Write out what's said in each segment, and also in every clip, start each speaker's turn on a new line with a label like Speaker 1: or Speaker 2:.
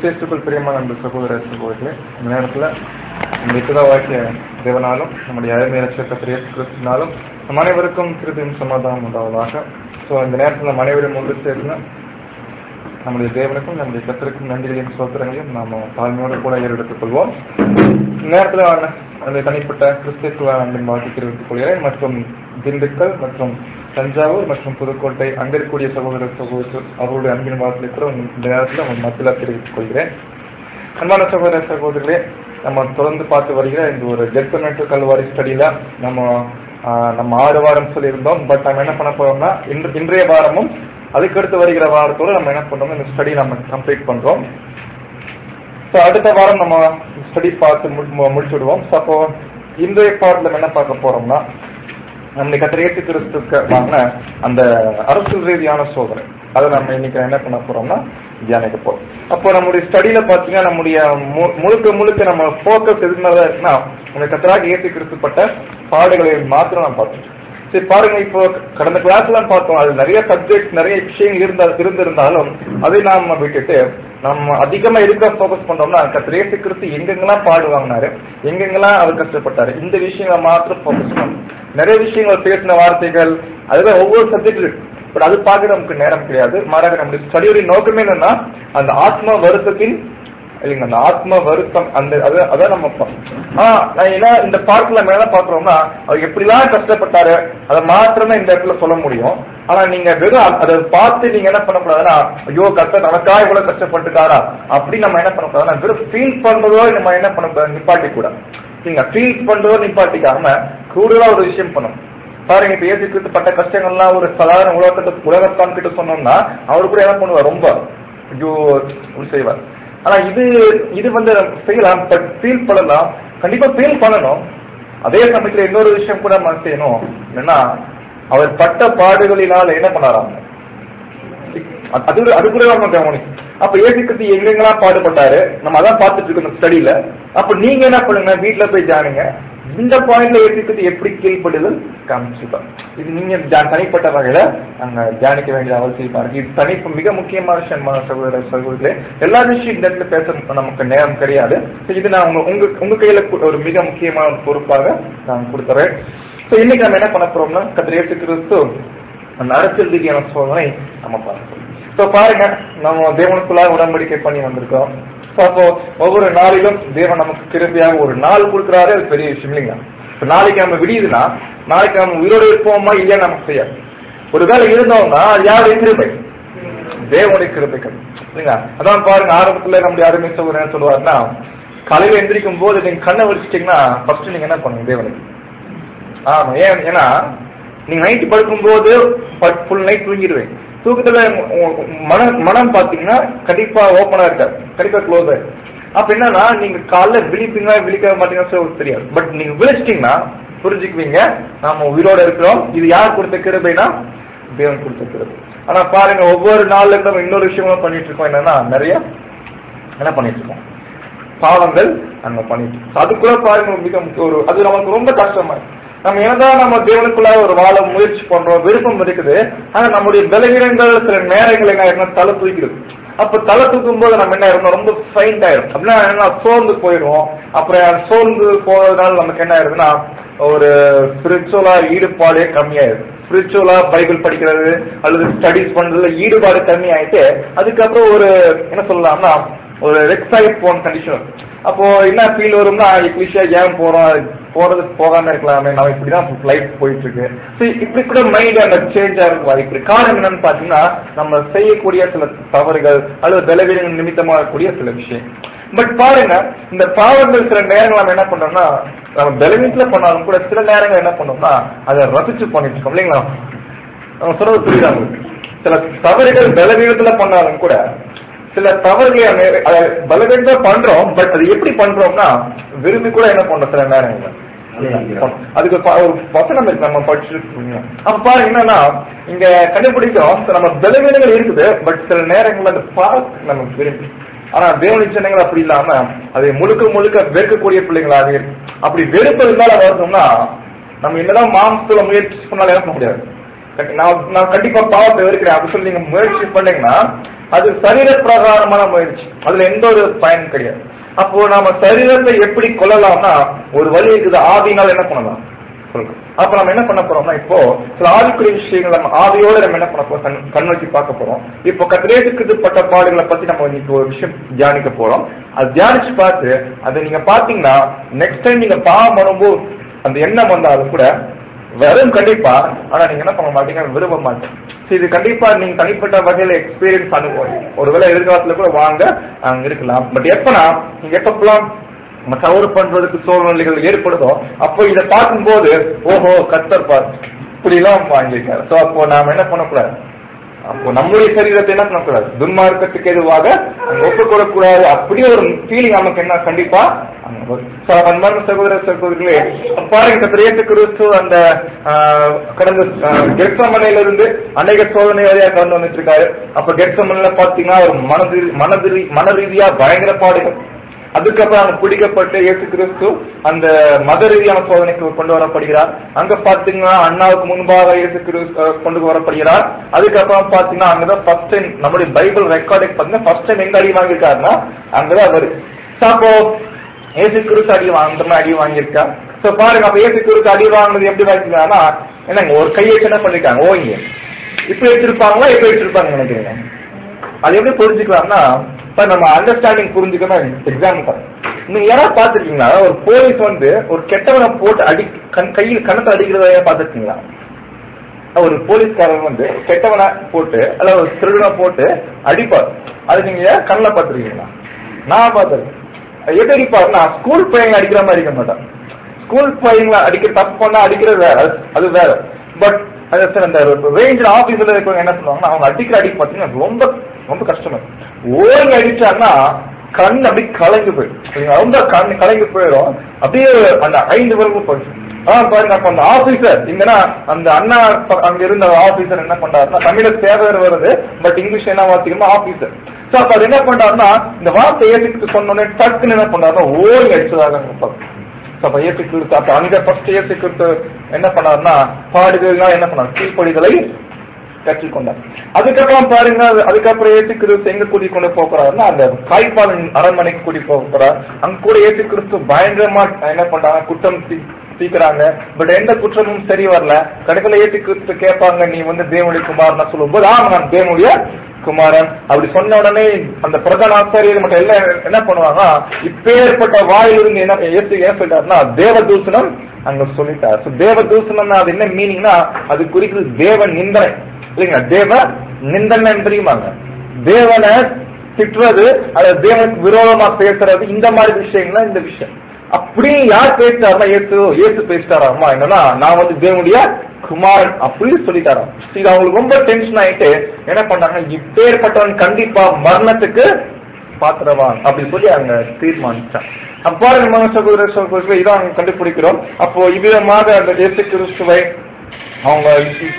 Speaker 1: கிறிஸ்துக்குள் பிரியமான அந்த சகோதர சகோதரர்களே, இந்த நேரத்தில் நம்முடைய பிதாவாகிய தேவனாலும் நம்முடைய அருமை ரட்சகர் இயேசு கிறிஸ்துவினாலும் நம் அனைவருக்கும் கிருபையும் சமாதானம் உண்டாவதாக. ஸோ இந்த நேரத்தில் நம்ம அனைவரும் ஒன்று சேர்ந்து நம்முடைய தேவனுக்கும் நம்முடைய கர்த்தருக்கும் நன்றிகளையும் சோத்திரங்களையும் நாம் தாழ்மையோடு கூட ஏறெடுத்துக் கொள்வோம். இந்த நேரத்தில் அந்த தனிப்பட்ட கிறிஸ்துவ அன்பின் வாழ்க்கை தெரிவித்துக் கொள்கிறேன். மற்றும் திண்டுக்கல் மற்றும் தஞ்சாவூர் மற்றும் புதுக்கோட்டை அங்கே இருக்கக்கூடிய சகோதர சகோதரர் அவருடைய அன்பின் வாழ்க்கை கூட இந்த நேரத்தில் உங்கள் மத்தியில் தெரிவித்துக் கொள்கிறேன். அன்பான சகோதர சகோதரர்களே, நம்ம தொடர்ந்து பார்த்து வருகிற இந்த ஒரு டெஸ்டமெண்ட் கல்வாரி ஸ்டடியில நம்ம 6 வாரம் சொல்லியிருந்தோம். பட் நம்ம என்ன பண்ண போறோம்னா இன்றைய வாரமும் அதுக்கடுத்து வருகிற வாரத்தோடு நம்ம என்ன பண்றோம், இந்த ஸ்டடி நம்ம கம்ப்ளீட் பண்றோம். ஸோ அடுத்த வாரம் நம்ம ஸ்டடி பார்த்து முடிச்சுடுவோம். ஸோ அப்போ இன்றைய பாடத்துல நம்ம என்ன பார்க்க போறோம்னா, நம்முடைய கர்த்தர் இயேசு கிறிஸ்துவுக்கு வாங்கின அந்த அரசியல் ரீதியான சோதனை, அதை நம்ம இன்னைக்கு என்ன பண்ண போறோம்னா தியானிக்க போறோம். அப்போ நம்முடைய ஸ்டடியில பாத்தீங்கன்னா நம்முடைய முழுக்க நம்ம போக்கஸ் எதுக்கு மேலதான் இருக்குன்னா, நம்முடைய கர்த்தராகிய இயேசு கிறிஸ்துப்பட்ட பாடுகளை மாத்திரம் நான் பார்த்தோம். சரி பாருங்க, இப்போ கடந்த கிளாஸ்லாம் பார்த்தோம், அது நிறைய சப்ஜெக்ட் நிறைய விஷயங்கள் இருந்திருந்தாலும் அதை நாம விட்டுட்டு நம்ம அதிகமா இருக்க போக்கஸ் பண்றோம்னா, கர்த்தர் இயேசு கிறிஸ்து எங்கெங்கெல்லாம் பாடு வாங்கினாரு, எங்கெங்கெல்லாம் அவர் கஷ்டப்பட்டாரு, இந்த விஷயங்களை மாத்திரம் போக்கஸ் பண்ணணும். நிறைய விஷயங்கள் பேசின வார்த்தைகள் அதுதான் ஒவ்வொரு சப்ஜெக்ட் இருக்கு. பட் அது பார்க்க நமக்கு நேரம் கிடையாது. மாறாக நம்முடைய ஸ்டடியோட நோக்கமே என்னன்னா, அந்த ஆத்ம வருத்தத்தின் இல்லைங்க, அந்த ஆத்ம வருத்தம் அதான் நம்ம ஏன்னா இந்த பாடத்துல நம்ம என்ன பாக்குறோம்னா, அவர் எப்படிலாம் கஷ்டப்பட்டாரு அதை மாத்திரமே இந்த இடத்துல சொல்ல முடியும். ஆனா நீங்க வெறும் அதை பார்த்து நீங்க என்ன பண்ணக்கூடாதுன்னா, ஐயோ கஷ்டம் நமக்கா இவ்வளவு கஷ்டப்பட்டுட்டாரா அப்படி நம்ம என்ன பண்ணக்கூடாதுன்னா, வெறும் ஃபீல் பண்றதோ நம்ம என்ன பண்ணக்கூடாது, நிப்பாட்டி கூட நீங்க ஃபீல் பண்றதோ நிப்பாட்டிக்காம கூடுதலா ஒரு விஷயம் பண்ணணும். பாருங்க, இப்ப இயேசு கிறிஸ்து பட்ட கஷ்டங்கள்லாம் ஒரு சாதாரண உலகத்தான் கிட்ட சொன்னோம்னா அவரு கூட என்ன பண்ணுவார், ரொம்ப ஐயோ செய்வார். ஆனா இது வந்து செய்யலாம், பட் ஃபீல் பண்ணலாம், கண்டிப்பா ஃபீல் பண்ணணும். அதே சமயத்துல இன்னொரு விஷயம் கூட நம்ம செய்யணும், என்னன்னா அவர் பட்ட பாடுகளினால என்ன பண்ணாராம், அது கூட நம்ம கவனிக்கும். அப்ப இயேசு கிறிஸ்து எங்கெங்கெல்லாம் பாடுபட்டாரு நம்ம அதான் பார்த்துட்டு இருக்கோம் ஸ்டடியில. அப்ப நீங்க என்ன பண்ணுங்க, வீட்டுல போய் ஜானுங்க, இந்த பாயிண்ட்ல இயேசு கிறிஸ்து எப்படி கீழ்ப்படுதல் காமிச்சுப்பாங்க. இது நீங்க தனிப்பட்ட வகையில அங்க தியானிக்க வேண்டிய அவசியம் இருக்கு. இது மிக முக்கியமான விஷயம் சகோதர சகோதரர்களே. எல்லா விஷயம் இந்த இடத்துல பேச நமக்கு நேரம் கிடையாது. இது நான் உங்க கையில ஒரு மிக முக்கியமான பொறுப்பாக நான் கொடுத்துறேன். இன்னைக்கு நம்ம என்ன பண்ண போறோம்னா, கர்த்தர் இயேசு கிறிஸ்து அந்த அரசியல் ரீதியான சோதனை நம்ம பார்க்கணும். பாருங்க, நம்ம தேவனுக்குள்ளாக உடன்படிக்கை பண்ணி வந்திருக்கோம். அப்போ ஒவ்வொரு நாளிலும் தேவன் நமக்கு கிருபையாக ஒரு நாள் கொடுக்குறாரு, அது பெரிய விஷயம் இல்லைங்க. இப்ப நாளைக்கு நம்ம விடியுதுன்னா, நாளைக்கு நம்ம உயிரோடு இருப்போமா இல்லையா நமக்கு தெரியாது. ஒரு வேலை இருந்தோம்னா அது யாருடைய கிருபை, தேவனுடைய கிருபை இல்லைங்க. அதான் பாருங்க, ஆரம்பத்துல நம்முடைய அருமை சகோதரர் என்ன சொல்லுவாருன்னா, காலையில எந்திரிக்கும் போது நீங்க கண்ணை வச்சுட்டீங்கன்னா ஃபர்ஸ்ட் நீங்க என்ன பண்ணுங்க, தேவனுக்கு. ஆமா, ஏன்னா நீங்க நைட்டு படுக்கும் போது ஃபுல் நைட் தூங்கிடுவேன். தூக்கத்துல மனம் பாத்தீங்கன்னா கண்டிப்பா ஓப்பனா இருக்காது, கண்டிப்பா க்ளோஸ் ஆயிடும். அப்ப என்னன்னா நீங்க காலைல விழிப்பீங்களா விழிக்க மாட்டீங்கன்னா தெரியாது. பட் நீங்க விழிச்சிட்டீங்கன்னா புரிஞ்சுக்குவீங்க, நாம உயிரோட இருக்கிறோம். இது யார் கொடுத்த கிருபைனா, தேவன் கொடுத்த கிருபை. ஆனா பாருங்க, ஒவ்வொரு நாள்ல இருந்து இன்னொரு விஷயமா பண்ணிட்டு இருக்கோம். என்னன்னா நிறைய என்ன பண்ணிட்டு இருக்கோம், பாவங்கள் நம்ம பண்ணிட்டு இருக்கோம். அதுக்குள்ள பாருங்க மிக அது நமக்கு ரொம்ப கஷ்டமா இருக்கு. நம்ம என்னதான் நம்ம தேவனுக்குள்ள ஒரு வாழ முயற்சி பண்றோம், விருப்பம் இருக்குது. ஆனா நம்முடைய பலவீனங்கள் சில நேரங்களை என்ன தலை தூக்கிடுது. அப்ப தலை தூக்கும் போது நம்ம என்ன ஆயிருந்தோம், ரொம்ப ஃபைண்ட் ஆயிரும். அப்படின்னா என்ன, சோர்ந்து போயிடுவோம். அப்புறம் சோர்ந்து போறதுனால நமக்கு என்ன ஆயிருதுன்னா, ஒரு ஸ்பிரிச்சுவலா ஈடுபாடே கம்மியாயிருது. ஸ்பிரிச்சுவலா பைபிள் படிக்கிறது அல்லது ஸ்டடிஸ் பண்றதுல ஈடுபாடு கம்மி ஆயிட்டு அதுக்கப்புறம் ஒரு என்ன சொல்லலாம்னா ஒரு எக்ஸைட் போன கண்டிஷன். அப்போ என்ன ஃபீல் வரும்னா, எக்லிஷியா ஏன் போறது போகாம இருக்கலாமே, நம்ம இப்படிதான் லைஃப் போயிட்டு இருக்கு. இப்படி கூட மைண்ட் அந்த சேஞ்ச் ஆகிறதுக்கு வாய்ப்பு இருக்கு. காரணம் என்னன்னு பாத்தீங்கன்னா, நம்ம செய்யக்கூடிய சில தவறுகள் அல்லது பலவீனங்கள் நிமித்தமாக கூடிய சில விஷயம். பட் பாருங்க, இந்த பாவங்கள் சில நேரங்கள் நம்ம என்ன பண்றோம்னா, நம்ம பலவீனத்துல பண்ணாலும் கூட சில நேரங்கள் என்ன பண்ணோம்னா அதை ரசிச்சு பண்ணிட்டு இருக்கோம் இல்லைங்களா. நம்ம சொல்றது புரியுதா உங்களுக்கு? சில தவறுகள் பலவீனத்துல பண்ணாலும் கூட சில தவறுகளை பலவீனமா பண்றோம். பட் அது எப்படி பண்றோம்னா விரும்பி கூட என்ன பண்றோம் சில நேரங்கள். அதுக்கு ஒரு வசனம் இருக்கு, நம்ம படிச்சுருக்கோம். அப்ப பாருங்க என்னன்னா, இங்க கண்டுபிடிக்கிறோம் நம்ம பலவீனங்கள் இருக்குது. பட் சில நேரங்கள்ல அந்த பாவத்தை நம்ம விரும்பி, ஆனா தேவனுடைய ஜனங்கள் அப்படி இல்லாம அதை முழுக்க வெறுக்கக்கூடிய பிள்ளைங்களாக இருக்கு. அப்படி வெறுப்பதுனால வரணும்னா நம்ம என்னதான் மாம்சத்துல முயற்சி பண்ணாலும் இறக்க முடியாது. நான் கண்டிப்பா பாவத்தை வெறுக்கிறேன் அப்படி சொல்லி நீங்க முயற்சி பண்ணீங்கன்னா அது சரீர பிரகாரமான முயற்சி, அதுல எந்த ஒரு பயன் கிடையாது. அப்போ நாம சரீரத்தை எப்படி கொள்ளலாம்னா ஒரு வழி இருக்குது, ஆவினால் என்ன பண்ணலாம் சொல்லுங்க. அப்ப நம்ம என்ன பண்ண போறோம்னா இப்போ சில ஆவிக்குரிய விஷயங்கள் நம்ம ஆவியோட நம்ம என்ன பண்ண போறோம், கண் வச்சு பார்க்க போறோம். இப்போ கத்திரேசுக்கு பட்ட பாடுகளை பத்தி நம்ம இன்னைக்கு ஒரு விஷயம் தியானிக்க போறோம். அது தியானிச்சு பார்த்து அதை நீங்க பாத்தீங்கன்னா நெக்ஸ்ட் டைம் நீங்க பாவம் வரும்போது அந்த எண்ணம் வந்தாலும் கூட வெறும் கண்டிப்பா, ஆனா நீங்க என்ன பண்ண மாட்டீங்க, விரும்ப மாட்டீங்க. இது கண்டிப்பா நீங்க தனிப்பட்ட வகையில எக்ஸ்பீரியன்ஸ் அனுபவம் ஒருவேளை எதிர்காலத்துல கூட வாங்க அங்க இருக்கலாம். பட் எப்பனா நீங்க எப்பெல்லாம் தவறு பண்றதுக்கு சூழ்நிலைகள் ஏற்படுதோ அப்போ இதை பார்க்கும்போது ஓஹோ கர்த்தர் பார் இப்படி எல்லாம் வாங்கியிருக்காரு. சோ அப்போ நாம என்ன பண்ணக்கூடாது, அப்போ நம்முடைய சரீரத்தை என்ன பண்ணக்கூடாது, துன்மார்க்கத்துக்கு எதுவாக ஒப்புக்கொள்ளக்கூடாது. அப்படியே ஒரு ஃபீலிங் நமக்கு என்ன கண்டிப்பா அன்பான சகோதர சகோதரிகளே, பாருங்க கர்த்தர் கிறிஸ்து அந்த கடந்த கெத்செமனேல இருந்து அநேக சோதனை வழியா கடந்து வந்துட்டு இருக்காரு. அப்ப கெத்செமனேல பாத்தீங்கன்னா ஒரு மன ரீதியா பயங்கர பாடுகள். அதுக்கப்புறம் அங்க பிடிக்கப்பட்டு இயேசு கிறிஸ்து அந்த மத ரீதியான சோதனைக்கு கொண்டு வரப்படுகிறார். அங்க பாத்தீங்கன்னா அண்ணாவுக்கு முன்பாக இயேசு கிறிஸ்து கொண்டு வரப்படுகிறார். அதுக்கப்புறம் பாத்தீங்கன்னா அங்கதான் ஃபர்ஸ்ட் டைம் நம்முடைய பைபிள் ரெக்கார்டு பாத்தீங்கன்னா ஃபர்ஸ்ட் டைம் எங்க அடி வாங்கியிருக்காருன்னா அங்கதான் அவரு. அப்போ இயேசு கிறிஸ்து அடி வாங்கியிருக்கா. சோ பாருங்க, அப்ப இயேசு கிறிஸ்து அடி வாங்கினது எப்படி வாங்கிருக்காங்கன்னா என்னங்க ஒரு கையை என்ன பண்ணிருக்காங்க, ஓய்ங்க இப்படி வச்சிருப்பாங்களா எப்படி வச்சிருப்பாங்க நினைக்கிறீங்க? அது எப்படி புரிஞ்சுக்கலாம்னா நம்ம அண்டர்ஸ்டாண்டிங் புரிஞ்சுக்கணும். எக்ஸாம்பிள் நீங்க யாராவது பாத்துருக்கீங்களா, ஒரு போலீஸ் வந்து ஒரு கெட்டவனை போட்டு கையில் கணத்தை அடிக்கிறத பாத்துருக்கீங்களா? ஒரு போலீஸ்காரன் வந்து கெட்டவனை போட்டு அல்ல ஒரு திருடனை போட்டு அடிப்பார். அது நீங்க கண்ணில் பாத்துருக்கீங்களா? நான் பாத்துருக்கேன். எது அடிப்பாருன்னா ஸ்கூல் பையங்க அடிக்கிற மாதிரி அடிக்க மாட்டான். ஸ்கூல் பையங்களை அடிக்கிற தப்பு பண்ணா அடிக்கிறது வேற, அது வேற. பட் அந்த ரேஞ்ச் ஆபீஸ்ல இருக்கவங்க என்ன சொல்லுவாங்கன்னா அவங்க அடிக்கிற அடி பாத்தீங்கன்னா ரொம்ப ரொம்ப கஷ்டமா ஓங்கி அடிச்சாங்கன்னா கண் அப்படி கலங்கி போயிடும். ரொம்ப கண் கலங்கி போயிடும். அப்படியே அந்த 5 வரைக்கும் போயிடுச்சு. பாருங்க, அப்ப அந்த ஆபீசர் இங்கன்னா அந்த அண்ணா அங்க இருந்த ஆபீசர் என்ன பண்றாருன்னா தமிழ சேவர் வருது, பட் இங்கிலீஷ் என்ன வார்த்தைக்குமா ஆபீசர். சோ அப்ப அது என்ன பண்றாருன்னா இந்த வார்த்தை ஏற்றுக்கு சொன்னோடனே டக்குன்னு என்ன பண்றாருன்னா ஓங்கி அடிச்சதாக அங்க ஃபர்ஸ்ட் ஏற்றுக்கு என்ன பண்ணாருன்னா பாடுகள்லாம் என்ன பண்ணாரு, கீழ்ப்படிகளை கற்றுக்கொண்டார். அதுக்கப்புறம் பாருங்க, அதுக்கப்புறம் ஏசு கிறிஸ்து எங்க கூட்டிக் கொண்டு போறாருன்னா அந்த காய்பாலின் அரண்மனைக்கு கூட்டிட்டு போறார். அங்க கூட ஏசு கிறிஸ்து பயங்கரமா என்ன பண்றாங்க, குற்றம் தீக்குறாங்க. பட் எந்த குற்றமும் சரி வரல. கடைசியில ஏசு கிறிஸ்து கேட்பாங்க, நீ வந்து தேவனுடைய குமாரன் சொல்லும்போது நான் தேவனுடைய குமாரன் அப்படி சொன்ன உடனே அந்த பிரதான ஆசாரியர் மட்டும் எல்லாம் என்ன பண்ணுவாங்க, இப்பேற்பட்ட வாயிலிருந்து என்ன ஏன் சொல்லிட்டாருன்னா தேவதூசணம் அங்க சொல்லிட்டார். தேவதூசணம்னா அது என்ன மீனிங்னா அது குறிக்கிறது தேவ நிந்தனை இல்லைங்களா? தேவ நிந்தனை தெரியுமாங்க, தேவனை திட்டுறது அல்லது தேவனுக்கு விரோதமா பேசுறது, இந்த மாதிரி விஷயங்கள்லாம் இந்த விஷயம். அப்படி யார் பேசிட்டாருன்னா ஏசு பேசிட்டாராமா, என்னன்னா நான் வந்து தேவனுடைய குமாரன் அப்படின்னு சொல்லிட்டாராம். இது அவங்களுக்கு ரொம்ப டென்ஷன் ஆயிட்டு என்ன பண்றாங்க, இப்பேற்பட்டவன் கண்டிப்பா மரணத்துக்கு பாத்திரவான் அப்படின்னு சொல்லி அவங்க தீர்மானிச்சான். அப்பா நம்ம சகோதர சகோதரர்கள் இதான் அவங்க கண்டுபிடிக்கிறோம். அப்போ இவ்விதமாக அந்த இயேசு கிறிஸ்துவை அவங்க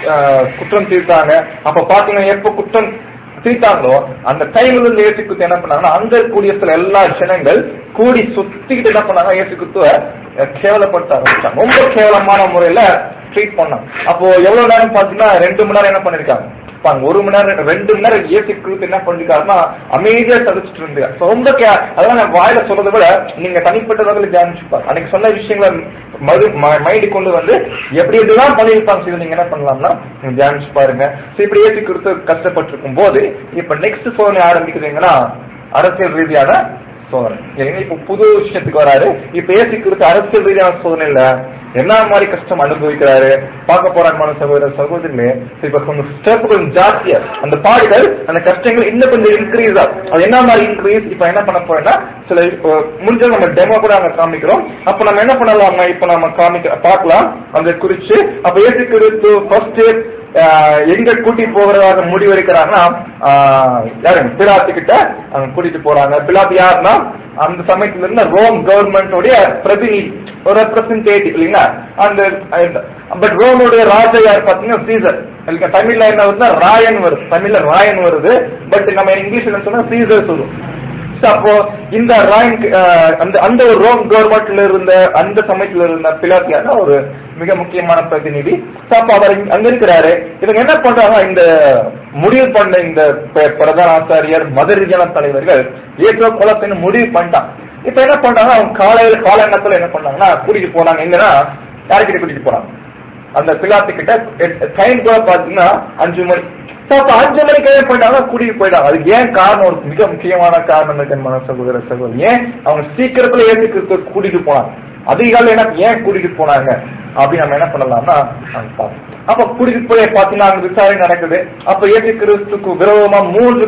Speaker 1: குற்றம் தீர்த்தாங்க. அப்ப பாத்தீங்கன்னா எப்ப குற்றம் தீர்த்தாங்களோ அந்த டைம்ல இருந்து இயேசு கிறிஸ்து என்ன பண்ணாங்கன்னா அங்க கூடிய சில எல்லா ஜனங்கள் கூடி சுத்திக்கிட்டு என்ன பண்ணாங்க, இயேசு கிறிஸ்துவ கேவலப்படுத்த ஆரம்பிச்சாங்க. ரொம்ப கேவலமான முறையில ட்ரீட் பண்ணாங்க. அப்போ எவ்வளவு நேரம் பாத்தீங்கன்னா 2 மணி நேரம் என்ன பண்ணிருக்காங்க, 1 மணி நேரம் 2 மணி நேரம் இயேசு கிறிஸ்து என்ன பண்ணிருக்காருன்னா அமைதியா தடுச்சுட்டு இருந்தாங்க. ரொம்ப அதெல்லாம் நான் வாயில சொல்றதை விட நீங்க தனிப்பட்ட வகையில தியானிச்சுப்பாங்க. அன்னைக்கு சொன்ன விஷயங்களை மைண்ட் கொண்டு வந்து எப்படி எப்படிலாம் பண்ணிருப்பாங்க நீங்க என்ன பண்ணலாம்னா தியானிச்சு பாருங்க. இப்படி இயேசு கிறிஸ்து கஷ்டப்பட்டிருக்கும் போது இப்ப நெக்ஸ்ட் சோதனை ஆரம்பிக்குதுங்கன்னா அரசியல் ரீதியான சோதனை. இப்ப புது விஷயத்துக்கு வராரு. இப்ப இயேசு கிறிஸ்து அரசியல் ரீதியான சோதனையில என்ன மாதிரி கஷ்டம் அனுபவிக்கிறாரு பார்க்க போறாங்க சகோதர சகோதரிகளே. இப்ப கொஞ்சம் ஸ்டெப் கொஞ்சம் ஜாஸ்தியா அந்த பாடுகள் அந்த கஷ்டங்கள் இன்னும் கொஞ்சம் இன்க்ரீஸ் ஆகும். அது என்ன மாதிரி இன்க்ரீஸ் இப்ப என்ன பண்ண போறோம்னா சில முடிஞ்ச நம்ம டெமோ கூட நாங்க காமிக்கிறோம். அப்ப நம்ம என்ன பண்ணலாம், இப்ப நம்ம பார்க்கலாம் அந்த குறிச்சு. அப்ப இயேசு கிறிஸ்து ஃபர்ஸ்ட் எங்க கூட்டி போகிறதாக முடிவெடுக்கிறாங்கன்னா யாரு பிலாத்து கிட்ட கூட்டிட்டு போறாங்க. பிலாத்து யாருன்னா அந்த சமயத்துல இருந்த ரோம் கவர்மெண்டோடைய பிரதிநிதி, ஒரு ரெப்ரசன்டேட்டிவ் இல்லைங்களா. அந்த பட் ரோமுடைய ராஜா யார் பாத்தீங்கன்னா சீசர். தமிழ்ல என்ன வருதுன்னா ராயன் வருது, தமிழ்ல ராயன் வருது. பட் நம்ம இங்கிலீஷ்ல சொன்னா சீசர் சொல்லுவோம். அப்போ இந்த ராயன் அந்த ஒரு ரோம் கவர்மெண்ட்ல இருந்த அந்த சமயத்துல இருந்த பிலாத்தியான ஒரு மிக முக்கியமான பிரதிநிதி. அப்ப அவர் அங்க இருக்கிறாரு. இவங்க என்ன பண்றாங்க, இந்த முடிவு பண்ண இந்த பிரதான ஆசாரியர் மத ரீதியான தலைவர்கள் இயேசுவை கொலை செய்ய முடிவு பண்ணிட்டான். இப்ப என்ன பண்றாங்க, அவங்க காலங்கத்துல என்ன பண்ணாங்கன்னா கூட்டிட்டு போனாங்க. எங்கன்னா யாருக்கிட்ட கூட்டிட்டு போறாங்க, அந்த பிலாத்து கிட்ட. டைம் கூட பாத்தீங்கன்னா 5 மணி. 5 மணிக்கு என்ன பண்ணாங்க, கூட்டிட்டு போயிட்டாங்க. அதுக்கு ஏன் காரணம், ஒரு மிக முக்கியமான காரணம் இருக்கு சகோதர சகோதரி. ஏன் அவங்க சீக்கிரத்துல ஏற்றுக்கு கூட்டிட்டு போனாங்க, அதிகாலை என்ன ஏன் கூட்டிட்டு போனாங்க அப்படின்னு நம்ம என்ன பண்ணலாம்னா அப்ப கூட்டிட்டு போய் பாத்தீங்கன்னா அங்க விசாரணை நடக்குது. அப்ப இயேசு கிறிஸ்துக்கு விரோதமா 3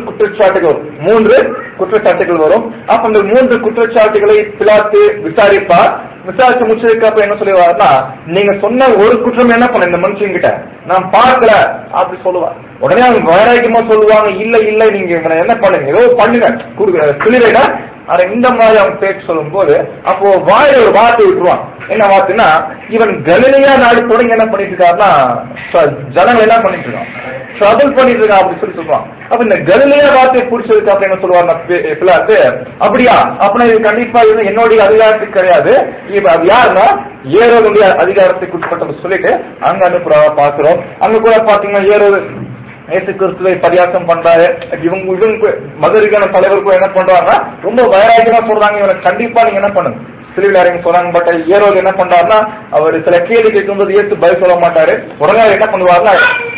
Speaker 1: குற்றச்சாட்டுகள் வரும். அப்ப இந்த 3 குற்றச்சாட்டுகளை பிலாத்து விசாரிப்பார். விசாரிச்சு முடிச்சதுக்கு அப்புறம் என்ன சொல்லுவாருன்னா, நீங்க சொன்ன ஒரு குற்றம் என்ன பண்ண இந்த மனுஷன் கிட்ட நான் பார்க்கல அப்படி சொல்லுவார். உடனே அவங்க வைராக்கியமா சொல்லுவாங்க, இல்ல இல்ல நீங்க என்ன பண்ணுங்க, ஏதோ பண்ணுங்க சொல்லிடுங்க. ஆனா இந்த மாதிரி அவங்க பேச்சு சொல்லும் போது அப்போ வாயில ஒரு வார்த்தை விட்டுருவான். என்ன வார்த்தைன்னா, இவன் கலிலேயா நாடு தொடங்கி என்ன பண்ணிட்டு இருக்காருன்னா ஜனங்கள் என்ன பண்ணிட்டு இருக்கான், ட்ரபிள் பண்ணிட்டு இருக்கான் அப்படின்னு சொல்லுவான். அப்ப இந்த கலிலேயா வார்த்தையை பிடிச்சதுக்கு அப்புறம் என்ன சொல்லுவாங்க பிலாத்து, அப்படியா அப்படின்னா இது கண்டிப்பா இது என்னுடைய அதிகாரத்துக்கு கிடையாது, அது யாருன்னா ஏரோதுடைய அதிகாரத்துக்கு உட்பட்ட சொல்லிட்டு அங்க அனுப்புறா பாக்குறோம். அங்க கூட பாத்தீங்கன்னா ஏரோது இயேசு கிறிஸ்துவை பரியாசம் பண்றாரு. இவங்க மதுரிகான தலைவருக்கும் என்ன பண்றாங்கன்னா ரொம்ப வைராக்கியமா சொல்றாங்க, இவனை கண்டிப்பா நீங்க என்ன பண்ணுங்க சிலுவையில சொல்றாங்க. பட் ஏரோது என்ன பண்றாருன்னா, அவர் சில கேள்வி கேட்கும்போது இயேசு பதில் சொல்ல மாட்டாரு. உடனே என்ன பண்ணுவாருன்னா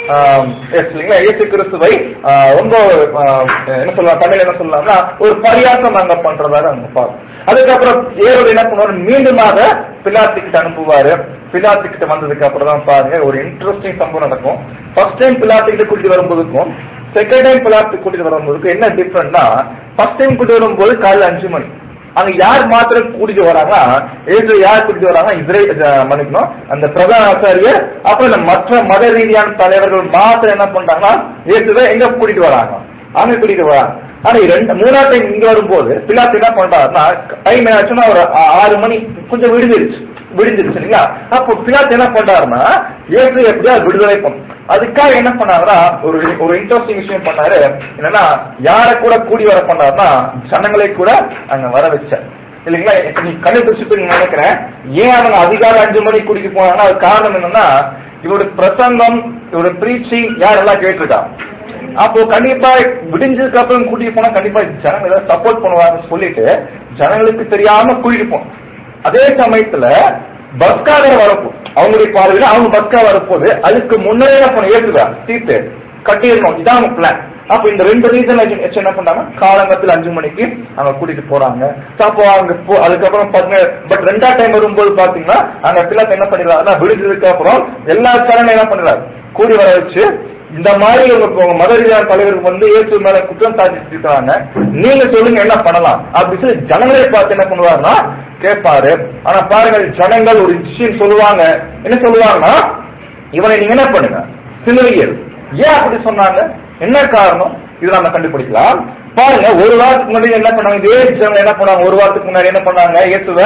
Speaker 1: இயேசு கிறிஸ்துவை ரொம்ப என்ன சொல்லுவாங்க, தமிழ் என்ன சொல்லலாம்னா ஒரு பரியாசம் நாங்க பண்றதாக அங்க பாருங்க. அதுக்கப்புறம் ஏரோது என்ன பண்ணுவாரு, மீண்டுமாக பிலாத்துக்கிட்ட அனுப்புவாரு. பிலாத்துக்கிட்ட வந்ததுக்கு அப்புறம் தான் பாருங்க ஒரு இன்ட்ரெஸ்டிங் சம்பவம் நடக்கும். ஃபர்ஸ்ட் டைம் பிலாத்துக்கிட்ட கூட்டிட்டு வரும்போதுக்கும் செகண்ட் டைம் பிலாத்து கூட்டிட்டு வரும்போதுக்கும் என்ன டிஃபரெண்ட்னா, ஃபர்ஸ்ட் டைம் கூட்டிட்டு வரும்போது காலையில் 5 மணி. அங்க யார் மாத்திரம் கூட்டிட்டு வராங்க, யார் கூட்டிட்டு வராங்க, மன்னிக்கணும் அந்த பிரதான ஆசாரியர் அப்புறம் இந்த மற்ற மத ரீதியான தலைவர்கள் மாத்திரம் என்ன பண்றாங்கன்னா இயேசுவை எங்க கூட்டிட்டு வராங்க, அங்க கூட்டிட்டு வராங்க. ஆனா 3ஆவது டைம் இங்க வரும்போது பிலாத்து என்ன பண்றாருன்னா, டைம் என்னாச்சுன்னா ஒரு 6 மணி கொஞ்சம் விடுஞ்சிருச்சு இல்லைங்களா. அப்போ பிலாத்து என்ன பண்றாருன்னா இயேசு எப்படியா விடுதலை பண்ணும். அதுக்காக என்ன பண்ணாருன்னா ஒரு இன்ட்ரெஸ்டிங் விஷயம் பண்ணாரு. என்னன்னா யார கூட கூடி வர பண்ணாருன்னா ஜனங்களை கூட அங்க வர வச்சார் இல்லைங்களா. இப்ப நீ கண்டுபிடிச்சிட்டு நினைக்கிறேன் ஏன் அவங்க அதிகாரம் 5 மணிக்கு கூட்டிட்டு போனாங்கன்னா அது காரணம் என்னன்னா, இவருடைய பிரசங்கம் இவருடைய பிரீச்சிங் யாரெல்லாம் கேட்டிருக்கா. அப்போ கண்டிப்பா விடிஞ்சதுக்கு அப்புறம் கூட்டிட்டு போனா கண்டிப்பா ஜனங்க ஏதாவது சப்போர்ட் பண்ணுவாங்கன்னு சொல்லிட்டு ஜனங்களுக்கு தெரியாம கூட்டிட்டு போனோம். அதே சமயத்துல பஸ்காக வரப்போ அவங்களுடைய பார்வையில அவங்க பஸ்கா வரப்போது அதுக்கு முன்னாடியே ஏற்றுதா தீர்த்து கட்டிடணும், இதான் பிளான். அப்ப இந்த 2 ரீசன் என்ன பண்றாங்க, காலங்கத்துல 5 மணிக்கு அவங்க கூட்டிட்டு போறாங்க. அப்போ அவங்க அதுக்கப்புறம் பாத்தீங்க. பட் 2ஆவது டைம் வரும்போது பாத்தீங்கன்னா அங்க பிள்ளைக்கு என்ன பண்ணிடுறாங்க, விடுஞ்சதுக்கு அப்புறம் எல்லா சேனலும் என்ன பண்றாரு கூடி வர வச்சு இந்த மாதிரி உங்க மத ரீதியான தலைவருக்கு வந்து இயேசு மேல குற்றம் சாட்டிட்டு இருக்காங்க, நீங்க சொல்லுங்க என்ன பண்ணலாம் அப்படி சொல்லி ஜனங்களே பார்த்து என்ன பண்ணுவாருன்னா கேட்பாரு. ஆனா பாருங்க ஜனங்கள் ஒரு விஷயம் சொல்லுவாங்க, என்ன சொல்லுவாங்கன்னா இவனை நீங்க என்ன பண்ணுங்க சிலுவையில். ஏன் அப்படி சொன்னாங்க, என்ன காரணம் இது நம்ம கண்டுபிடிக்கலாம். பாருங்க ஒரு வாரத்துக்கு முன்னாடி என்ன பண்ணாங்க, இதே ஜனங்கள் என்ன பண்ணாங்க, ஒரு வாரத்துக்கு முன்னாடி என்ன பண்ணாங்க, இயேசுவை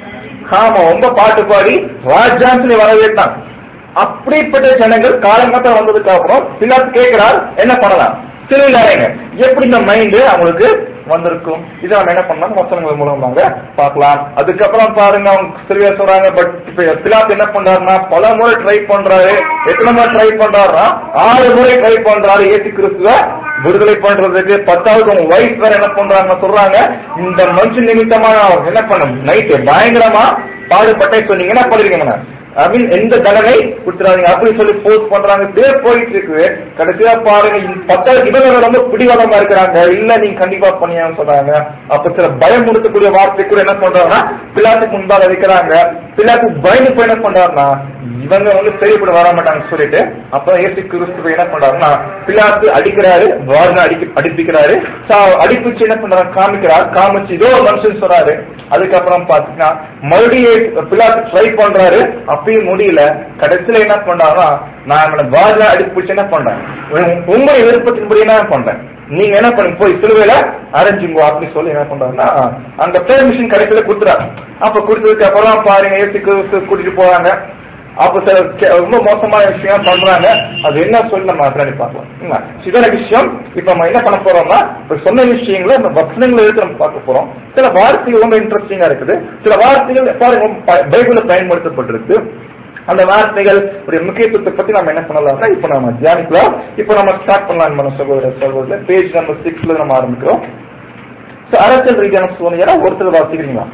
Speaker 1: ரொம்ப பாட்டு பாடி ராஜான்னு வரவேற்றாங்க. அப்படிப்பட்ட ஜனங்கள் காலங்கத்தில் வந்ததுக்கு அப்புறம் பிலாத்து கேட்கிறார் என்ன பண்ணலாம், சிலுவையில் அறைங்க. எப்படி இந்த மைண்ட் அவங்களுக்கு வந்திருக்கும், இதை நம்ம என்ன பண்ணலாம் வசனங்கள் மூலமாக பார்க்கலாம். அதுக்கப்புறம் பாருங்க அவங்க சிலுவையை சொல்றாங்க. பட் இப்ப பிலாத்து என்ன பண்றாருன்னா பல முறை ட்ரை பண்றாரு. எத்தனை முறை ட்ரை பண்றாருன்னா 6 முறை ட்ரை பண்றாரு இயேசு கிறிஸ்துவ விடுதலை பண்றதுக்கு. 10வது அவங்க வைஃப் வேற என்ன பண்றாங்க சொல்றாங்க, இந்த மனுஷன் நிமித்தமா என்ன பண்ணும் நைட்டு பயங்கரமா பாடுபட்டை சொன்னீங்க என்ன பண்ணிருக்கீங்க எந்த தண்டனை கொடுத்துறாங்க அப்படி சொல்லி போஸ்ட் பண்றாங்க. பேர் போயிட்டு இருக்கு. கடைசியா பாருங்க 10வது இவங்க ரொம்ப பிடிவாதமா இருக்கிறாங்க, இல்ல நீங்க கண்டிப்பா பண்ணியான்னு சொல்றாங்க. அப்ப சில பயம் கொடுக்கக்கூடிய வார்த்தை கூட என்ன பண்றாங்கன்னா பிலாத்துக்கு முன்பாக வைக்கிறாங்க. பிலாத்துக்கு பயந்து போய் என்ன பண்றாருன்னா இவங்க வந்து சரிப்பட வர மாட்டாங்க சொல்லிட்டு அப்ப இயேசு கிறிஸ்துவை என்ன பண்றாருன்னா பிலாத்து அடிக்கிறாரு, அடிப்பிக்கிறாரு. அடிப்பிச்சு என்ன பண்றாரு காமிக்கிறார், காமிச்சு இதோ மனுஷன் சொல்றாரு. அதுக்கப்புறம் பாத்தீங்கன்னா மறுபடியும் பிலாத்து ட்ரை பண்றாரு, அப்பயும் முடியல. கடைசியில என்ன பண்றாருன்னா நான் வாஜா அடிப்பிச்சு என்ன பண்றேன், உங்களுடைய விருப்பத்தின்படி என்ன பண்றேன், நீங்க என்ன பண்ணி போய் சிலுவையில அரைஞ்சுங்க அப்படின்னு சொல்லி என்ன பண்றாருன்னா அந்த பெர்மிஷன் கடைசியில கொடுத்துறாரு. அப்ப கொடுத்ததுக்கு அப்புறம் பாருங்க இயேசு கிறிஸ்து கூட்டிட்டு போறாங்க. அப்ப சில ரொம்ப மோசமான விஷயம் பண்றாங்க. அது என்ன சொல்லி நம்ம பின்னாடி பார்க்கலாம். சில விஷயம் இப்ப நம்ம என்ன பண்ண போறோம்னா சொன்ன விஷயங்களை இந்த வசனங்களை எடுத்து நம்ம பார்க்க போறோம். சில வார்த்தைகள் ரொம்ப இன்ட்ரெஸ்டிங்கா இருக்குது. சில வார்த்தைகள் பாருங்க பைபிள்ல பயன்படுத்தப்பட்டிருக்கு. அந்த வார்த்தைகள் முக்கியத்துவத்தை பத்தி நம்ம என்ன பண்ணலாம்னா இப்ப நம்ம தியானிக்கலாம். இப்ப நம்ம ஸ்டார்ட் பண்ணலாம் சகோதர பேஜ் நம்பர் 6 நம்ம ஆரம்பிக்கிறோம். அரசியல் ரீதியான சோதனை ஒருத்தர் வாசிக்கிறீங்களா?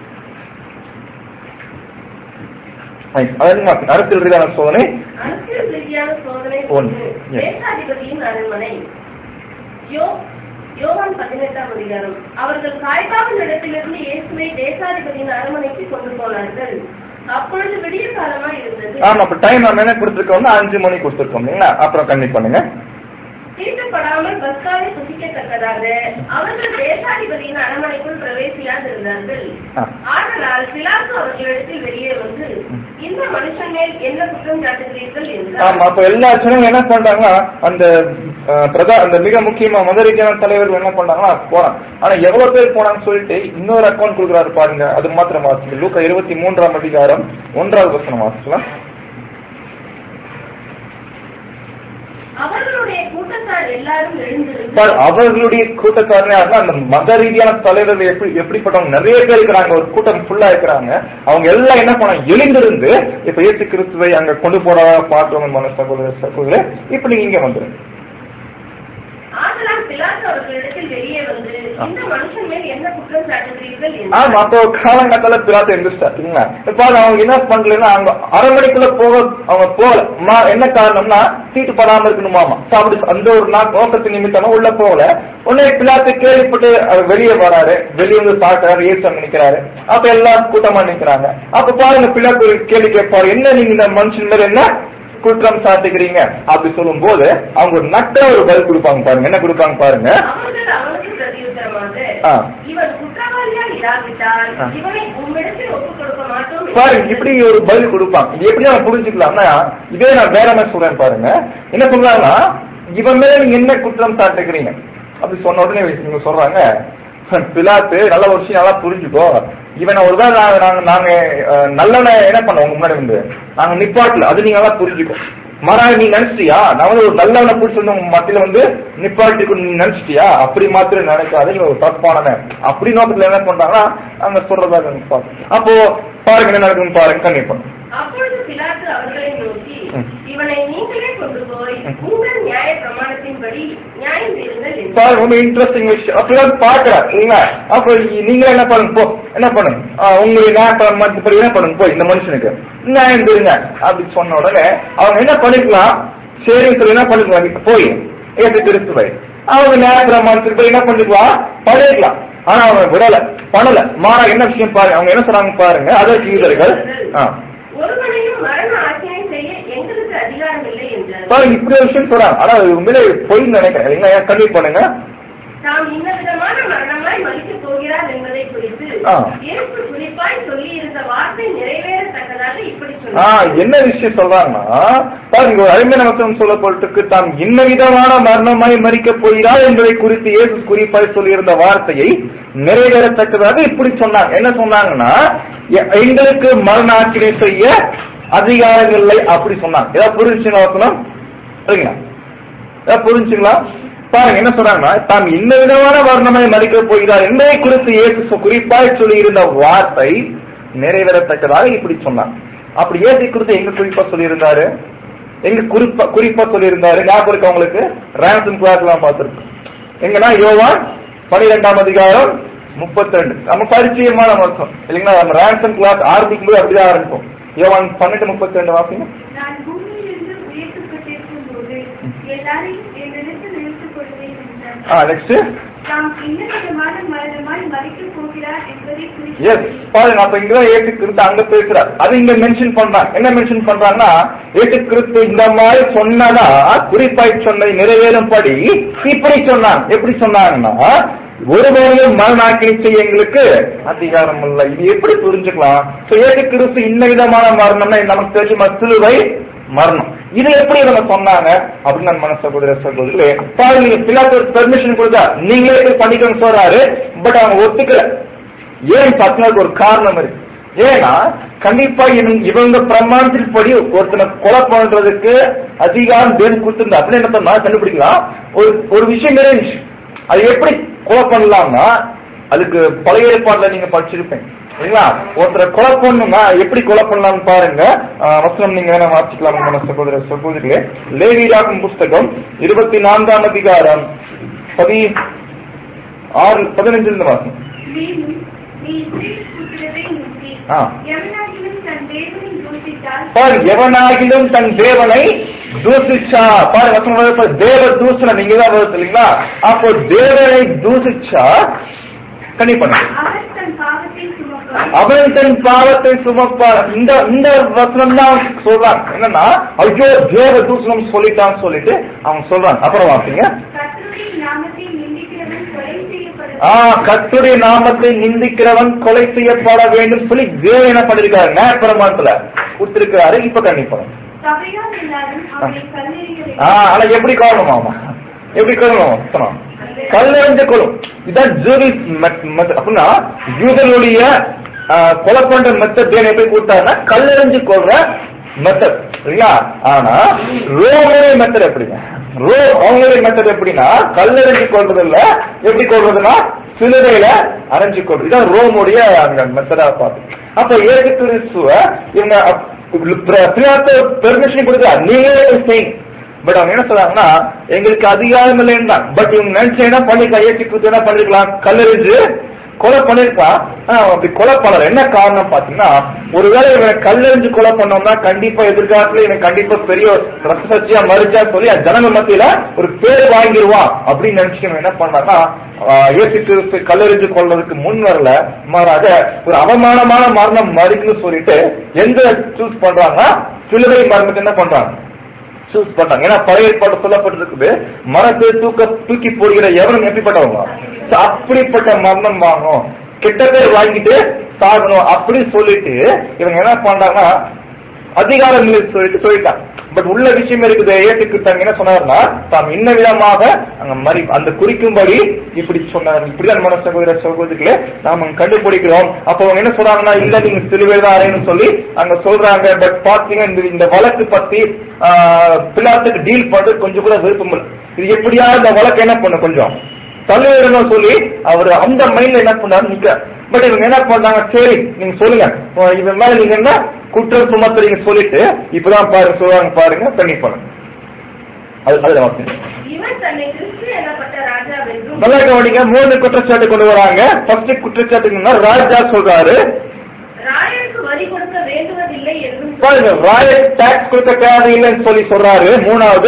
Speaker 1: அரசியல் ரீதியான சோதனை
Speaker 2: யோவான் 18ஆம் அதிகாரம். அவர்கள் காய்பாவின் இடத்திலிருந்து இயேசுவை தேசாதிபதியின் அரண்மனைக்கு கொண்டு போனார்கள். அப்பொழுது விடிய காலமா இருந்தது.
Speaker 1: ஆமா, அப்ப டைம் நம்ம என்ன கொடுத்திருக்கோம்? 5 மணி கொடுத்திருக்கோம் இல்லைங்களா? அப்புறம் கண்டிப்பா பண்ணுங்க.
Speaker 2: தீட்டப்படாமல் பஸ்காவை புசிக்கத்தக்கதாக அவர்கள் தேசாதிபதியின் அரண்மனைக்குள் பிரவேசியாதிருந்தார்கள். ஆதலால் பிலாத்து அவர்களிடத்தில் வெளியே வந்து, இந்த மனுஷன் மேல் என்ன குற்றம் சாட்டுகிறீர்கள் என்றார்.
Speaker 1: ஆமா, அப்ப எல்லா ஜனங்களும் என்ன பண்றாங்கன்னா அந்த மிக முக்கியமா மதுரைக்கான தலைவர்கள் என்ன பண்றாங்கன்னா போறாங்க. ஆனா எவ்வளவு பேர் போனான்னு சொல்லிட்டு இன்னொரு அக்கௌண்ட் கொடுக்குறாரு பாருங்க. அது மாத்திரம் வாசிங்க. லூக்கா 23ஆம் அதிகாரம் 1வது வசனம் வாசிக்கலாம்.
Speaker 2: அவர்களுடைய
Speaker 1: கூட்டத்தாரே அந்த மத ரீதியான தலைவர்கள் எப்படிப்பட்டவங்க நிறைய பேர் இருக்கிறாங்க. ஒரு கூட்டம் ஃபுல்லா இருக்கிறாங்க. அவங்க எல்லாம் என்ன பண்ணாங்க? எழுந்திருந்து இப்ப இயேசு கிறிஸ்துவை அங்க கொண்டு போறதா பாக்குறவங்க சகோதர இப்ப நீங்க இங்க வந்துருங்க. ஆமா, அப்போ காலங்கத்தால பிலாத்து எந்திரிச்சாருங்களா? இப்ப அவங்க என்ன பண்ணலன்னா அவங்க அரண்மனைக்குள்ள அவங்க போகல. என்ன காரணம்னா சீட்டு படாம இருக்கணுமாமா. அப்படி அந்த ஒரு நோக்கத்து நிமித்தமா உள்ள போகல. உடனே பிலாத்து கேள்விப்பட்டு வெளியே வராரு. வெளியே வந்து பாக்குறாரு, இயேசு அங்க நிக்கிறாரு. அப்ப எல்லாம் கூட்டமா நிக்கிறாங்க. அப்ப பாருங்க, பிலாத்து கேள்வி கேட்பாரு, என்ன நீங்க இந்த மனுஷன் மேல என்ன குற்றம் சாட்டுகிறீங்க அப்படி சொல்லும் போது அவங்க ஒரு நட்ட ஒரு பதில் கொடுப்பாங்க பாருங்க. என்ன கொடுப்பாங்க பாருங்க. பாருங்க, இப்படி ஒரு பதில் கொடுப்பாங்க. இது எப்படி நம்ம புரிஞ்சுக்கலாம்னா, இதே நான் வேற மாதிரி சொல்றேன் பாருங்க. என்ன சொல்றாங்கன்னா, இவன் மேல நீங்க என்ன குற்றம் சாட்டுகிறீங்க அப்படி சொன்ன உடனே நீங்க சொல்றாங்க, பிலாத்து நல்ல ஒரு விஷயம் நல்லா புரிஞ்சுக்கோ, இவனை ஒருதான் நாங்க நல்லவனை என்ன பண்ணுவோம் உங்க முன்னாடி வந்து நாங்க நிப்பாட்டல, அது நீங்க நல்லா புரிஞ்சுக்கோ. மாறாக நீ நினைச்சிட்டியா நான் வந்து ஒரு நல்லவனை பிடிச்சி வந்து உங்க மத்தியில வந்து நிப்பாட்டிக்கு நீ நினைச்சிட்டியா? அப்படி மாத்திரம் நினைக்காத, இவன் ஒரு தப்பானவன் அப்படி நோக்கத்துல என்ன பண்றாங்கன்னா அங்க சொல்றதா. அப்போ பாருங்க என்ன நடக்குன்னு பாருங்க. கண்டிப்பா
Speaker 2: அப்பொழுது பிலாத்து அவர்களை நோக்கி, இவனை நீங்களே கொண்டு போய் உங்கள் நியாய பிரமாணத்தின்படி நியாயம் செய்யுங்கள் என்றார்.
Speaker 1: ரொம்ப இன்ட்ரெஸ்டிங் விஷயம். அப்படி பாக்குறாரு இல்லைங்களா? அப்ப நீங்க என்ன பண்ணுங்க, போ என்ன பண்ணுங்க, உங்களுடைய நியாய பிரமாணத்தின்படி என்ன பண்ணுங்க, போய் இந்த மனுஷனுக்கு நியாயம் செய்யுங்க அப்படி சொன்ன உடனே அவங்க என்ன பண்ணிக்கலாம், சரின்னு சொல்லி என்ன பண்ணிக்கலாம், போய் ஏற்று கிறிஸ்துவை அவங்க நியாய பிரமாணத்தின்படி என்ன பண்ணிக்கலாம், பண்ணிக்கலாம். ஆனா அவங்க விடல, பண்ணல. மாறா என்ன விஷயம் பாருங்க, அவங்க என்ன சொன்னாங்க பாருங்க. அதற்கு யூதர்கள் பாருங்க இப்படி ஒரு விஷயம் சொல்றாங்க. ஆனா உண்மையிலே பொய் நினைக்கிறேன் இல்லைங்களா? கல்வி பண்ணுங்க. என்ன விஷயம் சொல்றாங்கன்னா பாருங்க, ஒரு அருமையான வசனம் சொல்லப்பட்டிருக்கு, தாம் இன்ன விதமான மரணமாய் மரிக்க போகிறார் என்பதை குறித்து இயேசு குறிப்பாய் சொல்லியிருந்த வார்த்தையை நிறைவேறத்தக்கதாக இப்படி சொன்னாங்க. என்ன சொன்னாங்கன்னா, எங்களுக்கு மரண ஆட்சியை செய்ய அதிகாரங்கள் இல்லை அப்படி சொன்னாங்க. ஏதாவது புரிஞ்சுங்களா வசனம்? சரிங்களா? ஏதாவது புரிஞ்சுங்களா? பாருங்க என்ன சொல்றாங்கன்னா, தாம் இன்ன விதமான மரணமாய் மரிக்க போகிறார் என்பதை குறித்து இயேசு குறிப்பாய் சொல்லி இருந்த வார்த்தை நிறைவேறத்தக்கதாக இப்படி சொன்னாங்க. அப்படி இயேசு குறித்து எங்க குறிப்பா சொல்லியிருந்தாரு, எங்க குறிப்பா சொல்லியிருந்தாரு ஞாபகம் இருக்கு உங்களுக்கு? ரான்சம் கிளாஸ் எல்லாம் பார்த்திருக்கோம். எங்கன்னா யோவான் 12ஆம் அதிகாரம் 32 நம்ம பரிச்சயமான வருஷம் இல்லைங்களா? அந்த ரான்சம் கிளாஸ் ஆரம்பிக்கும் போது அப்படிதான் ஆரம்பிக்கும். யோவான் 12:32 வாசிங்க. நெக்ஸ்ட் பாருங்க, அப்ப இங்கதான் ஏசு கிறிஸ்து அங்க பேசுறாரு. அது இங்க மென்ஷன் பண்றாங்க. என்ன மென்ஷன் பண்றாங்கன்னா, ஏசு கிறிஸ்து இந்த மாதிரி சொன்னதா குறிப்பாய் சொன்னதை நிறைவேறும்படி இப்படி சொன்னாங்க. எப்படி சொன்னாங்கன்னா, ஒருவரையும் மரணாக்கினி செய்ய எங்களுக்கு அதிகாரம் இல்லை. இது எப்படி புரிஞ்சுக்கலாம்? ஏசு கிறிஸ்து இன்ன விதமான மரணம்னா நமக்கு தெரியுமா? சிலுவை மரணம். இது எப்படி நம்ம சொன்னாங்க அப்படின்னு நான் மன சகோதரர்களே பாருங்க. பிலாத்து பெர்மிஷன் கொடுத்தா நீங்களே பண்ணிக்கணும்னு சொல்றாரு. பட் அவங்க ஒத்துக்கல. ஏன் பார்த்தீங்கன்னா ஒரு காரணம் இருக்கு. ஏன்னா கண்டிப்பா இவங்க பிரமாணத்தின் படி ஒருத்தனை கொலை பண்றதுக்கு அதிகாரம் தேடி கொடுத்திருந்தா அப்படின்னு என்ன பண்ணா கண்டுபிடிக்கலாம். ஒரு விஷயம் இருந்துச்சு. அது எப்படி கொலை பண்ணலாம்னா, அதுக்கு பழைய ஏற்பாடுல நீங்க படிச்சிருப்பீங்க. சரிங்களா? ஒருத்தரை கொலை பண்ணணும்னா எப்படி கொலை பண்ணலாம்னு பாருங்க. வசனம் நீங்க வேணா வாசிக்கலாம் சகோதர சகோதரிகளே. லேவியராகும் புஸ்தகம் 24ஆம் அதிகாரம் 16-15 வாசனம். எவனாகிலும் தன் தேவனை தூசிச்சா, பாருங்க வசனம் தேவ தூசணம் இங்கதான் வருது இல்லைங்களா? அப்போ தேவனை தூசிச்சா கண்டிப்பா அவன் தன் பாவத்தை சுமப்பான். இந்த வசனம் தான் சொல்றான். என்னன்னா ஐயோ தேவ தூசணம் சொல்லிட்டான்னு சொல்லிட்டு அவங்க சொல்றாங்க. அப்புறம் வாசிங்க. கர்த்தருடைய நாமத்தை நிந்திக்கிறவன் கொலை செய்யப்பட வேண்டும் சொல்லி தேவன் என்ன பண்ணிருக்காரு? நியாயப்பிரமாணத்துல கொடுத்திருக்கிறாரு. இப்ப கண்டிப்பா ஆனா எப்படி காரணமாமா? எப்படி காரணம்? கல்லறிஞ்ச கொள்ளும். இதான் ஜூரிஸ் அப்படின்னா யூதனுடைய கொலை பண்ற மெத்தட் எப்படி கொடுத்தாருன்னா கல்லறிஞ்சு கொள்ற மெத்தட் இல்லையா? ஆனா ரோமனுடைய மெத்தட் எப்படிங்க? அவங்களுடைய மெத்தட் எப்படின்னா கல்லறிஞ்சு கொள்றது இல்ல, எப்படி கொள்றதுன்னா சிலுவையில அரைஞ்சு கொள்றது. இதான் ரோமுடைய அந்த மெத்தடா பார்த்து. அப்ப ஏழு கிறிஸ்துவ இவங்க பெர்மிஷன் கொடுத்தா நீங்களே செய். பட் அவங்க என்ன சொல்றாங்கன்னா எங்களுக்கு அதிகாரம் இல்லைன்னா, பட் இவங்க நினைச்சேன்னா பண்ணிக்கலாம். ஏற்றி கொடுத்து என்ன பண்ணிருக்கலாம்? கல்லறிஞ்சு கொலை பண்ணிருக்கான். அப்படி கொலை பண்ணல. என்ன காரணம் பாத்தீங்கன்னா, ஒருவேளை இவன் கல்லறிஞ்சு கொலை பண்ணோம்னா கண்டிப்பா எதிர்காலத்துல இவன் கண்டிப்பா பெரிய ரசசச்சியா மறிச்சா சொல்லி ஜனங்க மத்தியில ஒரு பேரு வாங்கிடுவான் அப்படின்னு நினைச்சுக்கணும். என்ன பண்ணாங்கன்னா இயேசு கிறிஸ்து கல்லறிஞ்சு கொள்றதுக்கு முன் வரல, மாறாக ஒரு அவமானமான மரணம் மறிக்கணும்னு சொல்லிட்டு எந்த சூஸ் பண்றாங்கன்னா சிலுவை மரணத்தை என்ன பண்றாங்க? சூஸ் பண்றாங்க. ஏன்னா பழைய ஏற்பாடு சொல்லப்பட்டிருக்குது, மரத்தை தூக்கி போடுகிற எவனும் எப்படிப்பட்டவங்க? அப்படிப்பட்ட மரணம் வாங்கணும், கெட்ட பேர் வாங்கிட்டு சாகணும் அப்படி சொல்லிட்டு இவங்க என்ன பண்றாங்கன்னா அதிகாரம் சொல்லிட்டாங்க. பட் உள்ள விஷயம் இருக்குது. ஏற்றுக்கிட்டாங்க. என்ன சொன்னார்னா தாம் இன்ன விதமாக அந்த குறிக்கும்படி இப்படி சொன்னார். இப்படிதான் மன சகோதர சகோதரிகளே நாம கண்டுபிடிக்கிறோம். அப்போ அவங்க என்ன சொல்றாங்கன்னா இல்ல நீங்க சிலுவைதான் அறையணும் சொல்லி அங்க சொல்றாங்க. பட் பாத்தீங்க இந்த வழக்கு பத்தி பிலாத்துக்கு டீல் பண்றது கொஞ்சம் கூட விருப்பம் இல்லை. இது எப்படியா இந்த வழக்கு என்ன பண்ண கொஞ்சம் தள்ளிடணும் சொல்லி அவர் அந்த மைண்ட்ல என்ன பண்ணாரு நிக்க. பட் இவங்க என்ன பண்ணாங்க, சரி நீங்க சொல்லுங்க இவன் மேல நீங்க என்ன குற்றம் சுமத்துறீங்க சொல்லிட்டு இப்பதான் பாருங்க சொல்லுவாங்க. பாருங்க பண்ணி பண்ணுங்க. நல்லா கவனிங்க. 3 குற்றச்சாட்டு கொண்டு வராங்க. ஃபர்ஸ்ட் குற்றச்சாட்டுன்னா ராஜா சொல்றாரு பாருங்க ராயல் டாக்ஸ் கொடுக்க தேவையில்லைன்னு சொல்லி சொல்றாரு. 3வது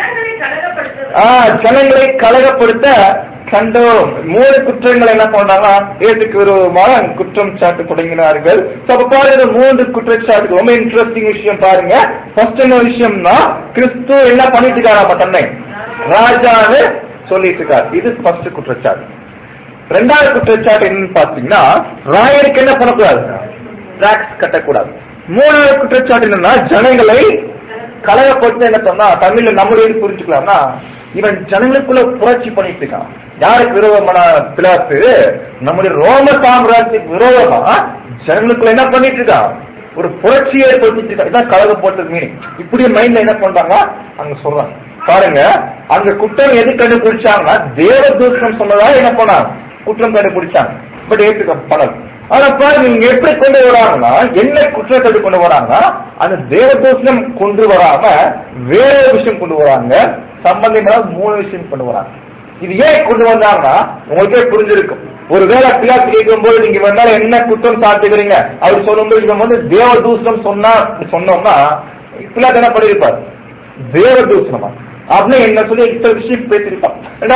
Speaker 1: ஜனங்களை கலகப்படுத்த கண்டோம். 3 குற்றங்கள் என்ன பண்றாங்கன்னா ஏற்றுக்கு விரோதமான குற்றம் சாட்டு தொடங்கினார்கள். 3 குற்றச்சாட்டு ரொம்ப இன்ட்ரெஸ்டிங் விஷயம் பாருங்க. ஃபர்ஸ்ட் என்ன விஷயம்னா கிறிஸ்து என்ன பண்ணிட்டு இருக்காரு? தன்னை ராஜான்னு சொல்லிட்டு இருக்காரு. இது ஃபர்ஸ்ட் குற்றச்சாட்டு. 2வது குற்றச்சாட்டு என்னன்னு பாத்தீங்கன்னா ராயருக்கு என்ன பண்ணக்கூடாது? டாக்ஸ் கட்டக்கூடாது. 3வது குற்றச்சாட்டு என்னன்னா ஜனங்களை கலகப்படுத்த என்ன சொன்னா தமிழ்ல நம்மளுடைய புரிஞ்சுக்கலாம்னா இவன் ஜனங்களுக்குள்ள புரட்சி பண்ணிட்டு இருக்கான். யாருக்கு விரோதமான பிலாத்து? நம்முடைய ரோம சாம்ராஜ்யத்துக்கு விரோதமா ஜனங்களுக்குள்ள என்ன பண்ணிட்டு இருக்கான்? ஒரு புரட்சி ஏற்படுத்திட்டு இருக்கான். இதான் கலக போட்டது மீனிங். இப்படி மைண்ட்ல என்ன பண்றாங்க அங்க சொல்றாங்க. பாருங்க அங்க குற்றம் எது கண்டுபிடிச்சாங்கன்னா தேவ தூஷணம் சொன்னதா என்ன பண்ணாங்க குற்றம் கண்டுபிடிச்சாங்க. பட் ஏற்றுக்கப்படல. ஆனா பாருங்க இவங்க எப்படி கொண்டு வராங்கன்னா என்ன குற்றத்தை கொண்டு வராங்கன்னா அந்த தேவ தூஷணம் கொண்டு வராம வேற விஷயம் கொண்டு வராங்க. சம்பந்தமான 3 விஷயம் கொண்டு வராங்க. இது ஏன் கொண்டு வந்தாங்கன்னா உங்களுக்கே புரிஞ்சிருக்கும். ஒருவேளை பிலாத்து கேட்கும் போது நீங்க வந்தாலும் என்ன குற்றம் சாட்டுகிறீங்க அவர் சொல்லும்போது இவங்க தேவ தூஷணம் சொன்னோம்னா பிலாத்து என்ன பண்ணிருப்பாரு? தேவ தூஷணமா அப்படின்னு என்ன சொல்லி இத்தனை விஷயம் பேசிருப்பான்.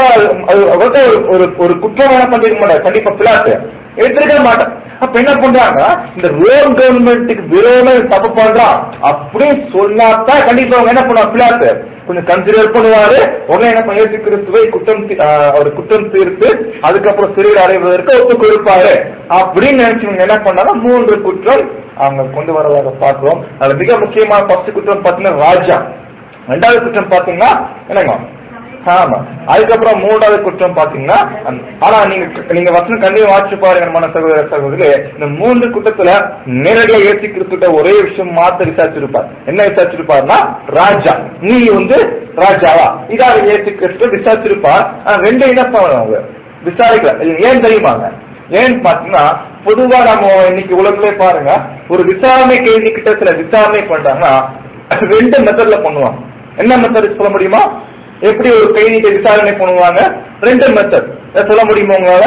Speaker 1: ஒரு குற்றம் என்ன பண்ணிருக்க மாட்டார் கண்டிப்பா பிலாத்து எடுத்துருக்க மாட்டேன். அப்ப என்ன பண்றாங்க இந்த ரோம் கவர்மெண்ட்டுக்கு விரோதம் தப்பு பண்றான் அப்படின்னு சொன்னாதான் கண்டிப்பா அவங்க என்ன பண்ணுவாங்க பிலாத்து கொஞ்சம் கன்சிடர் பண்ணுவாரு. உடனே என்ன பண்ண கிறிஸ்துவை குற்றம் தீர்த்து அதுக்கப்புறம் சிறையில் அடைவதற்கு ஒப்புக் கொடுப்பாரு அப்படின்னு நினைச்சவங்க என்ன பண்ணாலும் 3 குற்றம் அவங்க கொண்டு வரதாக பார்க்கிறோம். அது மிக முக்கியமான ஃபர்ஸ்ட் குற்றம் பாத்தீங்கன்னா ராஜா. 2வது குற்றம் பாத்தீங்கன்னா என்னங்க ஆமா. அதுக்கப்புறம் 3வது குற்றம் பாத்தீங்கன்னா ஆனா நீங்க வசனம் கண்டிப்பா வாட்சி பாருங்க மன சகோதர சகோதரி. இந்த 3 குற்றத்துல நேரடியா ஏற்றி கிறிஸ்துட்ட ஒரே விஷயம் மாத்த விசாரிச்சிருப்பார். என்ன விசாரிச்சிருப்பாருன்னா ராஜா நீ ராஜாவா இதாக ஏற்றி கிறிஸ்து விசாரிச்சிருப்பார். 2 என்ன பண்ணுவாங்க விசாரிக்கல. ஏன் தெரியுமாங்க? ஏன்னு பாத்தீங்கன்னா பொதுவா நம்ம இன்னைக்கு உலகத்திலே பாருங்க, ஒரு விசாரணை கைதி கிட்ட சில விசாரணை பண்றாங்கன்னா 2 மெத்தட்ல பண்ணுவாங்க. என்ன மெத்தட் சொல்ல முடியுமா? எப்படி ஒரு கைதிக்கு விசாரணை பண்ணுவாங்க? 2 மெத்தட் சொல்ல முடியுமா உங்களால?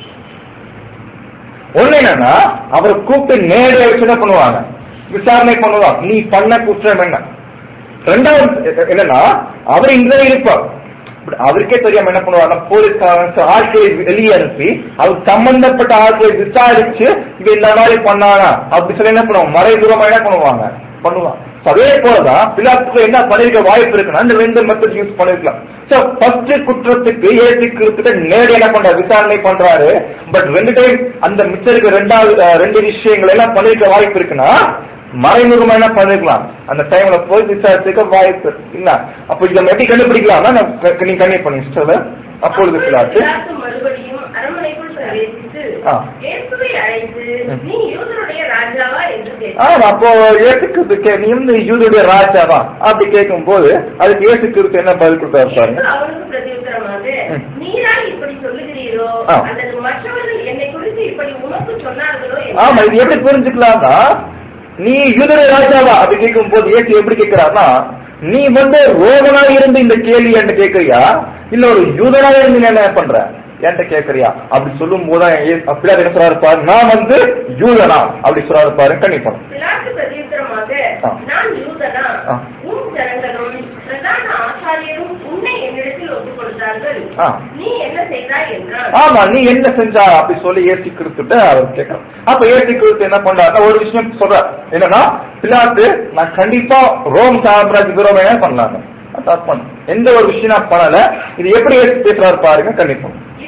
Speaker 1: ஒண்ணு என்னன்னா, அவரை கூப்பிட்டு நேரடியா வச்சு என்ன பண்ணுவாங்க, விசாரணை பண்ணுவாங்க, நீ பண்ண குற்றம் என்ன. 2வது என்னன்னா, அவர் இங்கதான் இருப்பார், அவருக்கே தெரியாம என்ன பண்ணுவாங்க, போலீஸ் ஆட்களை வெளியே அனுப்பி அவர் சம்பந்தப்பட்ட ஆட்களை விசாரிச்சு இவ இந்த மாதிரி பண்ணானா அப்படி சொல்லி என்ன பண்ணுவாங்க, மறைமுகமா என்ன பண்ணுவாங்க. அதே போலதான் பிலாத்துக்கு என்ன பண்ணிருக்க வாய்ப்பு இருக்குன்னா இந்த 2 மெத்தட் யூஸ் பண்ணிருக்கலாம். ஃபர்ஸ்ட் குற்றத்துக்கு ஏற்றுக்கிறதுக்கு நேரடி என்ன பண்றாரு, விசாரணை பண்றாரு. பட் 2 டைம் அந்த மிச்சருக்கு 2 விஷயங்கள் எல்லாம் பண்ணிருக்க வாய்ப்பு இருக்குன்னா மறைமுகமா என்ன பண்ணிருக்கலாம், அந்த டைம்ல போய் விசாரிச்சுக்க வாய்ப்பு இல்ல. அப்ப இதை எப்படி கண்டுபிடிக்கலாம், நீங்க கண்ணி பண்ணி அப்பொழுது பிலாத்து
Speaker 2: மறுபடியும் அரண்மனைக்குள் பிரவேசித்து இயேசுவை அழைத்து, நீ யூதருடைய ராஜாவா என்று கேட்டார்.
Speaker 1: அப்போ ஏசுக்கு நீ வந்து யூதருடைய ராஜாவா அப்படி கேட்கும் போது அதுக்கு ஏசுக்கு என்ன பதில் கொடுத்தாரு பாருங்க.
Speaker 2: அவருக்கு பிரதியுத்தரமாக, நீரா இப்படி சொல்லுகிறீரோ அல்லது மற்றவர்கள் என்னை குறித்து இப்படி உனக்கு சொன்னார்களோ?
Speaker 1: ஆமா, இது எப்படி புரிஞ்சுக்கலாம்னா, நீ யூதருடைய ராஜாவா அப்படி கேட்கும் போது ஏசு எப்படி கேட்கிறாருன்னா, நீ வந்து ரோமனா இருந்து இந்த கேள்வி என்கிட்ட கேட்கறியா, இல்ல ஒரு யூதனா இருந்து என்ன பண்ற என்கிட்ட கேட்கறியா? அப்படி சொல்லும் போதுதான் அப்படியா என்ன சொல்றாரு பாரு, நான் வந்து யூதனா அப்படி சொல்றாரு பாரு. கண்டிப்பா
Speaker 2: பிரதியுத்தரமாக, நான் யூதனா, உன் ஜனங்களும் பிரதான ஆசாரியரும் உன்னை என்னிடத்தில் ஒப்புக் கொடுத்தார்கள், நீ என்ன செய்தாய் என்றார். ஆமா, நீ என்ன செஞ்சா அப்படி சொல்லி ஏசி கிறிஸ்துட்ட அவர் கேட்கிறார். அப்ப ஏசி கிறிஸ்து என்ன பண்றாரு, ஒரு விஷயம் சொல்ற என்னன்னா, பிலாத்து நான் கண்டிப்பா ரோம் சாம்ராஜ்ய விரோதமே பண்ணலாங்க, எந்த ஒரு விஷயம் நான் பண்ணல. இது எப்படி பேசுறாரு பாருங்க. கண்டிப்பா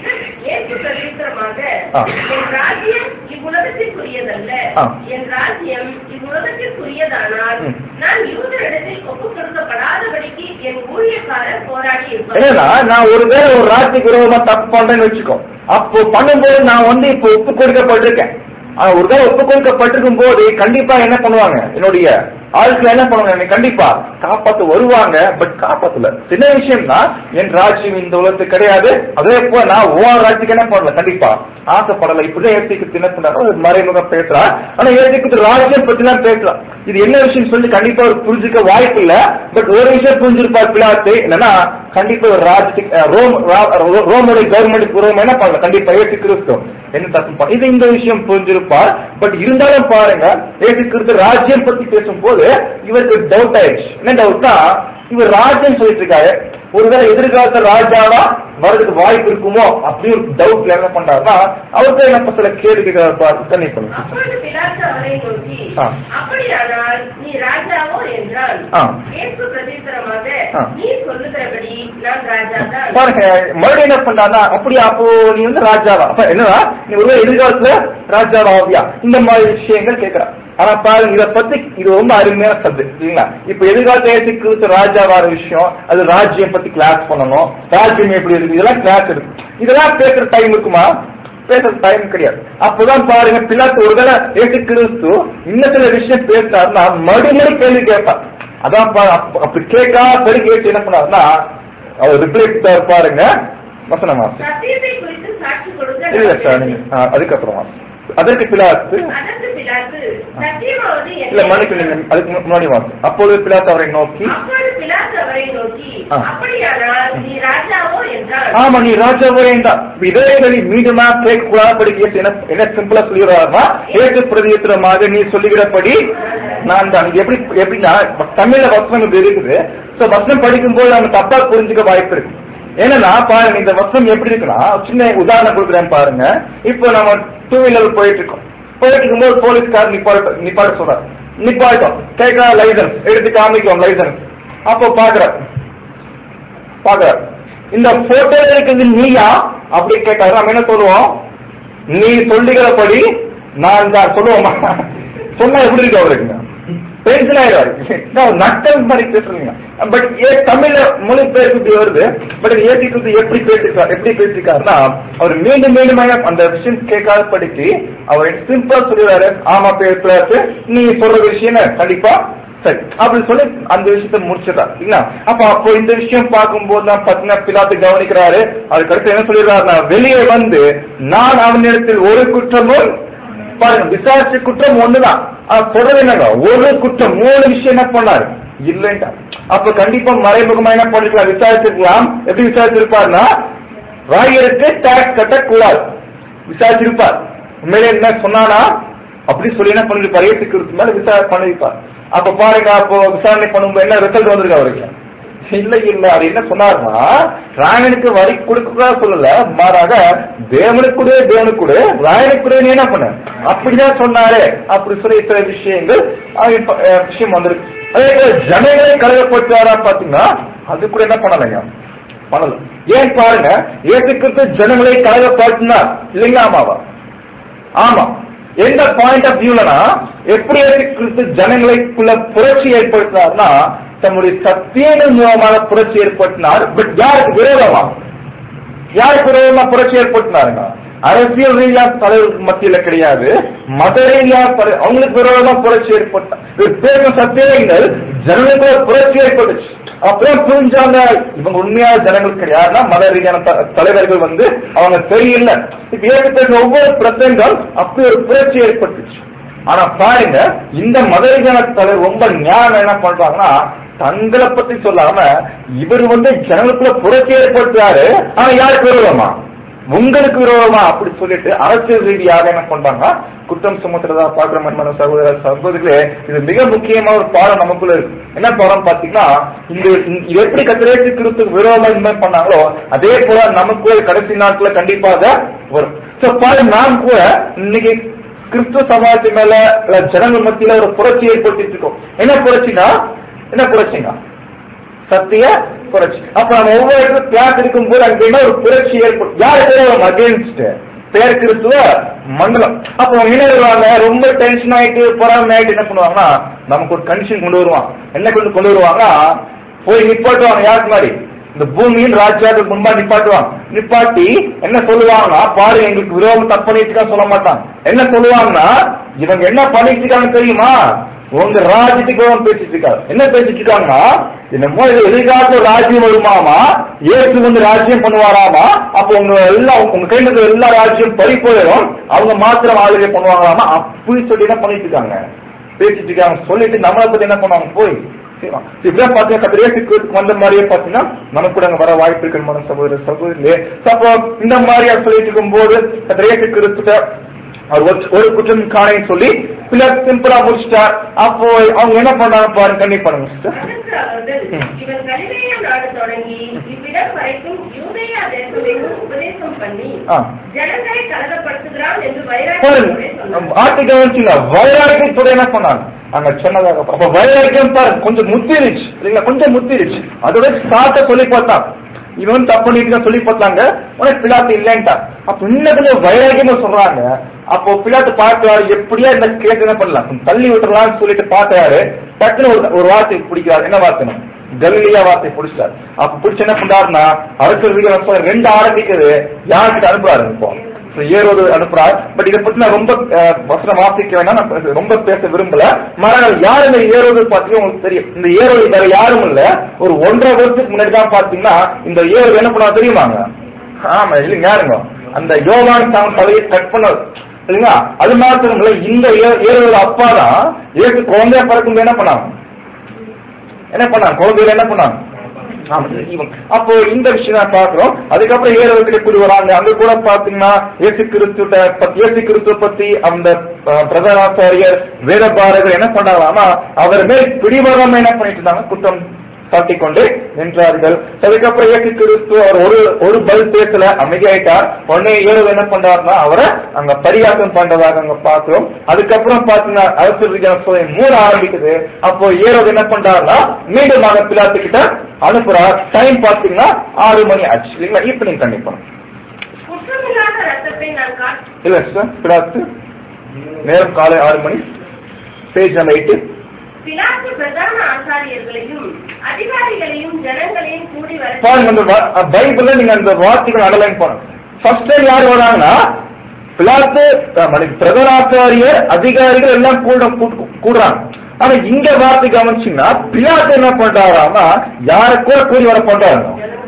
Speaker 2: என் ராஜ்யம் இவ்வுலகத்திற்குரியதல்ல, என் ராஜ்யம் இவ்வுலகத்திற்குரியதானால் நான் யூதரிடத்தில் ஒப்புக் கொடுக்கப்படாதபடிக்கு என் ஊழியக்காரர் போராடி இருப்பார். நான் ஒருவேளை ஒரு ராஜ்ய விரோதமா தப்பு பண்றேன்னு வச்சுக்கோ, அப்போ பண்ணும்போது நான் வந்து இப்ப ஒப்புக் கொடுக்கப்பட்டிருக்கேன். ஒருவேளை ஒப்புக் கொடுக்கப்பட்டிருக்கும் போது கண்டிப்பா என்ன பண்ணுவாங்க, என்னுடைய ஆட்கள் என்ன பண்ணுவாங்க, கண்டிப்பா காப்பாத்து வருவாங்க. பட் காப்பாத்துல சின்ன விஷயம் தான், என் ராஜ்யம் இந்த உலகத்துக்கு கிடையாது, அதே போல நான் ஒவ்வொரு ராஜ்யத்துக்கு என்ன பண்ணல, கண்டிப்பா ஆசைப்படல. இப்படிதான் ஏசிக்கு என்ன பண்ணாரு, மறைமுகம் பேசுறா. ஆனா ஏசிக்கு ராஜ்யம் பத்தி எல்லாம் பேசலாம். இது என்ன விஷயம் சொல்லி கண்டிப்பா ஒரு புரிஞ்சுக்க வாய்ப்பு இல்ல. பட் ஒரு விஷயம் புரிஞ்சிருப்பார் பிலாத்து, என்னன்னா கண்டிப்பா ஒரு ராஜ்யத்துக்கு ரோமுடைய கவர்மெண்ட் பூர்வம் என்ன பண்ணல, கண்டிப்பா ஏசி கிறிஸ்து என்ன தப்பு இது இந்த விஷயம் புரிஞ்சிருப்பார். பட் இருந்தாலும் பாருங்க, ஏசி கிறிஸ்து ராஜ்யம் பத்தி பேசும் போது இவருக்கு டவுட் ஆயிடுச்சு. என்ன டவுட்னா, இவர் ராஜ்யம் சொல்லிட்டு இருக்காரு, ஒருவேளை எதிர்காலத்துல ராஜாவா வர்றதுக்கு வாய்ப்பு இருக்குமோ அப்படி ஒரு டவுட்ல என்ன பண்றாருன்னா, அவருக்கு என்ன சில கேள்வி பார்த்து தண்ணி பண்ணுங்க. அப்படியானால் நீ ராஜாவோ என்றால் நீ சொல்லுகிறபடி நான் ராஜாதான்.
Speaker 1: பாருங்க, மறுபடியும் என்ன பண்றாருன்னா, அப்படியா அப்போ நீ வந்து ராஜாவா, அப்ப என்னன்னா நீ ஒருவேளை எதிர்காலத்துல ராஜாவாவியா, இந்த மாதிரி விஷயங்கள் கேட்கிறா. ஆனா பாருங்க, இதை பத்தி இது ரொம்ப அருமையான சப்ஜெக்ட் இல்லைங்களா. இப்ப எதிர்காலத்து ராஜாவார விஷயம், அது ராஜ்யம் பத்தி கிளாஸ் பண்ணணும், ராஜ்யம் எப்படி இருக்கு இதெல்லாம் கிளாஸ் இருக்கு. இதெல்லாம் பேசுற டைம் இருக்குமா? பேசுற டைம் கிடையாது. அப்பதான் பாருங்க, பிலாத்து ஒருவேளை ஏசு கிறிஸ்து இன்னும் சில விஷயம் பேசுறாருன்னா மறுபடியும் கேள்வி கேட்பார். அதான் அப்படி கேட்கா பெரிய கேட்டு என்ன பண்ணாருன்னா, அவர் ரிப்ளை பாருங்க வசனமா இல்ல சார், நீங்க அதுக்கப்புறமா அதற்கு பிலாத்து இல்ல மன்னிக்கு, நீங்க அதுக்கு முன்னாடி வாங்க. அப்பொழுது பிலாத்து அவரை நோக்கி, ஆமா நீ ராஜாவோ என்றார். இதே மீண்டுமா கேட்க கூடாது. என்ன சிம்பிளா சொல்லிடுறாருன்னா, ஏற்று பிரதியுத்தரமாக நீ சொல்லுகிறபடி நான் தான். எப்படின்னா தமிழ்ல வசனம் இது இருக்குது. வசனம் படிக்கும் போது நம்ம தப்பா புரிஞ்சுக்க வாய்ப்பு இருக்கு. ஏன்னா பாருங்க, இந்த வசனம் எப்படி இருக்குன்னா, சின்ன உதாரணம் கொடுக்குறேன் பாருங்க. இப்போ நம்ம 2 வீலர் போயிட்டு இருக்கும்போது போலீஸ்கார் நிப்பாட்ட சொல்றாரு. நிப்பாட்டம் கேட்கா, லைசன்ஸ் எடுத்து காமிக்கும் லைசன்ஸ். அப்போ பாக்குறாரு இந்த போட்டோ இருக்குது நீயா அப்படி கேட்காரு. நம்ம என்ன சொல்லுவோம், நீ சொல்லுகிறபடி நான் தான் சொல்லுவோமா? சொன்னா எப்படி இருக்கு அவருக்கு? பென்ஷன் ஆயிடுவாரு, நட்டம் மாதிரி பேசுறீங்க. பட் தமிழ்ல மொழி பேருக்கு இப்படி வருது. பட் ஏசிக்கு எப்படி பேசிருக்காருன்னா, அவர் மீண்டும் அந்த விஷயம் கேட்காத படிச்சு அவர் சிம்பிளா சொல்லுவாரு, ஆமா பேசுறாரு, நீ சொல்ற விஷயம் கண்டிப்பா சரி அப்படி சொல்லி அந்த விஷயத்த முடிச்சுதான் இல்லைங்களா. அப்போ இந்த விஷயம் பார்க்கும்போது தான் பாத்தீங்கன்னா பிலாத்து கவனிக்கிறாரு. அதுக்கடுத்து என்ன சொல்லிடுறாருன்னா, வெளியே வந்து நான் அவனிடத்தில் ஒரு குற்றமும் பாருங்க, விசாரிச்ச குற்றம் ஒண்ணுதான். சொல்றது என்னங்க, ஒரு குற்றம் 3 விஷயம் என்ன பண்ணாரு இல்லைண்டா. அப்ப கண்டிப்பா மறைமுகமா என்ன பண்ணிருக்கலாம், விசாரிச்சிருக்கலாம். எப்படி விசாரிச்சிருப்பாருன்னா, ராயருக்கு டாக்ஸ் கட்டக்கூடாது விசாரிச்சிருப்பார். உண்மையிலே என்ன சொன்னானா அப்படி சொல்லி என்ன பண்ணிருப்பார், இயேசு கிறிஸ்து மேல விசாரணை பண்ணிருப்பார். அப்ப பாருங்க, அப்போ விசாரணை பண்ணும்போது என்ன ரிசல்ட் வந்திருக்கு அவருக்கு? இல்ல இல்ல, அது என்ன சொன்னார்னா, ராயனுக்கு வரி கொடுக்க சொல்லல, மாறாக தேவனுக்கு ராயனுக்கு என்ன பண்ண அப்படிதான் சொன்னாரு. அப்படி சொல்லி சில விஷயங்கள் விஷயம் வந்திருக்கு. அதே போல ஜனங்களை கலகப்படுத்துவாரா பாத்தீங்கன்னா, அது கூட என்ன பண்ணலைங்க, பண்ணல. ஏன் பாருங்க, இயேசு கிறிஸ்து ஜனங்களை கலகப்படுத்தினார் இல்லைங்களா? ஆமாவா? ஆமா. எந்த பாயிண்ட் ஆஃப் வியூலனா, எப்படி இயேசு கிறிஸ்து ஜனங்களுக்குள்ள புரட்சி ஏற்படுத்தினார்னா, தம்முடைய சத்தியங்கள் மூலமாக புரட்சி ஏற்படுத்தினார். பட் யாருக்கு விரோதமா புரட்சி ஏற்படுத்தினாருங்க? அரசியல் ரீதியா தலைவர் மத்தியில கிடையாது, மத ரீதியா அவங்களுக்கு விரோதமா புரட்சி ஏற்பட்டார். சத்தியங்கள் ஜனங்களுக்குள்ள புரட்சி ஏற்பட்டுச்சு. அப்பதான் புரிஞ்சாங்க, இவங்க உண்மையான ஜனங்கள் கிடையாதுன்னா மத ரீதியான தலைவர்கள் அவங்க தெரியல. இப்ப ஏற்பட்ட ஒவ்வொரு பிரச்சனைகள் அப்படி ஒரு புரட்சி ஏற்பட்டுச்சு. ஆனா பாருங்க, இந்த மத ரீதியான தலைவர் ரொம்ப ஞானம் என்ன பண்றாங்கன்னா, தங்களை பத்தி சொல்லாம இவர் ஜனங்களுக்குள்ள புரட்சி ஏற்படுத்துறாரு. ஆனா யாருக்கு விரோதமா? உங்களுக்கு விரோதமா அப்படி சொல்லிட்டு அரசியல் ரீதியாக என்ன பண்றாங்க, குற்றம் சுமத்துறதா பாக்குற மாதிரி சகோதர சகோதரிகளே, இது மிக முக்கியமான ஒரு பாடம் நமக்குள்ள இருக்கு. என்ன பாடம் பாத்தீங்கன்னா, இந்த எப்படி கத்திரேசி கிறிஸ்துக்கு விரோதமா இந்த மாதிரி பண்ணாங்களோ அதே போல நமக்கு கடைசி நாட்கள கண்டிப்பாக வரும். நாம் கூட இன்னைக்கு கிறிஸ்துவ சமாஜத்து மேல ஜனங்கள் மத்தியில ஒரு புரட்சி ஏற்படுத்திட்டு இருக்கோம். என்ன புரட்சிங்க? சத்திய புரட்சி. அப்ப நம்ம ஒவ்வொரு இடத்துல கிளாஸ் இருக்கும் போது அங்க ஒரு புரட்சி ஏற்படும். யாருக்கு அகேன்ஸ்ட் பேர் கிறிஸ்துவ மண்டலம். அப்ப அவங்க என்ன வருவாங்க, ரொம்ப டென்ஷன் ஆயிட்டு பொறாமை ஆயிட்டு என்ன பண்ணுவாங்கன்னா, நமக்கு ஒரு கண்டிஷன் கொண்டு வருவாங்க. என்ன கொண்டு வருவாங்க, போய் நிப்பாட்டுவாங்க. யாருக்கு மாதிரி? இந்த பூமியின் ராஜ்யாவுக்கு முன்பா நிப்பாட்டி என்ன சொல்லுவாங்கன்னா, பாரு எங்களுக்கு விரோதம் தப்பு பண்ணிட்டு சொல்ல மாட்டாங்க. என்ன சொல்லுவாங்கன்னா, இவங்க என்ன பண்ணிட்டு இருக்காங்க தெரியுமா, உங்க ராஜ்யத்துக்கு பேசிட்டு இருக்காரு. என்ன பேசிட்டு இருக்காங்கன்னா, என்னமோ எதிர்காலத்துல ராஜ்யம் வருமாமா, இயேசு ராஜ்யம் பண்ணுவாராமா, அப்ப உங்க கையில இருக்கிற எல்லா ராஜ்யம் பறி போயிடும், அவங்க மாத்திரம் ஆளுகை பண்ணுவாங்களாமா. அப்படி சொல்லி என்ன பண்ணிட்டு இருக்காங்க, பேசிட்டு இருக்காங்க. சொல்லிட்டு நம்மளை பத்தி என்ன பண்ணுவாங்க, போய் இப்படிதான் பாத்தீங்கன்னா வந்த மாதிரியே பாத்தீங்கன்னா நமக்கு கூட அங்க வர வாய்ப்பு இருக்கு சகோதர சகோதரிலே. அப்போ இந்த மாதிரியா சொல்லிட்டு இருக்கும் போது கிறிஸ்துட்ட ஒரு குற்றம் காணைன்னு சொல்லி சிம்பிளா முடிச்சிட்டார். அப்போ அவங்க என்ன பண்ணாங்க பாருங்க, கண்ணி பண்ணுங்க சிஸ்டர். வைராக்கியத்தோட என்ன பண்ணாங்க அங்க சொன்னதாக. அப்ப வைராக்கியம் பாருங்க கொஞ்சம் முத்திருச்சு இல்லைங்களா, கொஞ்சம் முத்திருச்சு. அதோட ஸ்டார்ட்ட சொல்லி பார்த்தான், இவன் தப்பு பண்ணிட்டு சொல்லி பார்த்தாங்க. உனக்கு பிலாத்து இல்லைன்ட்டா. அப்ப இன்னும் வைராக்கியமா சொல்றாங்க. அப்போ பிலாத்து பார்க்கிறாரு, எப்படியா இந்த கேஸ் என்ன பண்ணலாம், தள்ளி விட்டுறலாம்னு சொல்லிட்டு பார்த்தாரு. டக்குன்னு ஒரு வார்த்தை பிடிக்கிறாரு. என்ன வார்த்தை? கலிலியா வார்த்தை பிடிச்சாரு. அப்ப பிடிச்ச என்ன பண்றாருன்னா, அரசியல் 2 ஆரம்பிக்கிறது. யாருக்கிட்ட அனுப்புறாரு? இப்போ ஏரோது அனுப்புறாரு. பட் இதை பத்தி நான் ரொம்ப வசனம் வாசிக்க வேண்டாம், நான் ரொம்ப பேச விரும்பல. மறுநாள் யாரு இந்த ஏரோது பாத்தீங்கன்னா உங்களுக்கு தெரியும். இந்த ஏரோது வேற யாரும் இல்ல, ஒரு 1.5 வருஷத்துக்கு முன்னாடி தான் பாத்தீங்கன்னா இந்த ஏரோது என்ன பண்ணா தெரியுமாங்க? ஆமா இல்லைங்க, யாருங்க அந்த யோவான் தான் தலையை கட் பண்ணது இல்லைங்களா. அது மாத்திரம் இல்ல, இந்த ஏரோது அப்பா தான் ஏற்று குழந்தைய பிறக்கும் என்ன பண்ணாங்க, குழந்தையில என்ன பண்ணாங்க. அப்போ இந்த விஷயம் தான் பாக்குறோம். அதுக்கப்புறம் ஏரோதுல கூடி வராங்க. அங்க கூட பாத்தீங்கன்னா இயேசு கிறிஸ்துவ பத்தி அந்த பிரதான ஆசாரியர் வேதபாரகர் என்ன பண்ணாங்களாமா, அவர் மேல் பிடிவாதமா என்ன பண்ணிட்டு இருந்தாங்க, குற்றம் சாட்டிக் கொண்டு நின்றார்கள். அதுக்கப்புறம் இயேசு கிறிஸ்து அவர் ஒரு பதில் பேசல, அமைதியாயிட்டார். உடனே ஏரோது என்ன பண்றாருன்னா அவரை அங்க பரியாசம் பண்றதாக அங்க பாக்குறோம். அதுக்கப்புறம் பாத்தீங்கன்னா அரசியல் 3 ஆரம்பிக்குது. அப்போ ஏரோது என்ன பண்றாருன்னா மீண்டும் பிலாத்து கிட்ட அனுப்புறார். டைம் பாத்தீங்கன்னா 6 மணி ஆச்சு இல்லைங்களா. இப்ப நீங்க கண்டிப்பா இல்ல சார், பிலாத்து நேரம் காலை 6 மணி, பேஜ் நம்பர் 8.
Speaker 2: பிலாத்து பிரதான ஆசாரியர்களையும் அதிகாரிகளையும் ஜனங்களையும் கூடி வர
Speaker 1: பாருங்க, பைபிள்ல நீங்க அந்த வார்த்தைகள் அண்டர்லைன் பண்ணுங்க. ஃபர்ஸ்ட் டைம் யார் வராங்கன்னா பிலாத்து பிரதான ஆசாரியர் அதிகாரிகள் எல்லாம் கூடுறாங்க. ஆனா இங்க வார்த்தை கவனிச்சீங்கன்னா பிலாத்து என்ன பண்றாராமா, யார கூட கூடி வர பண்றாங்க,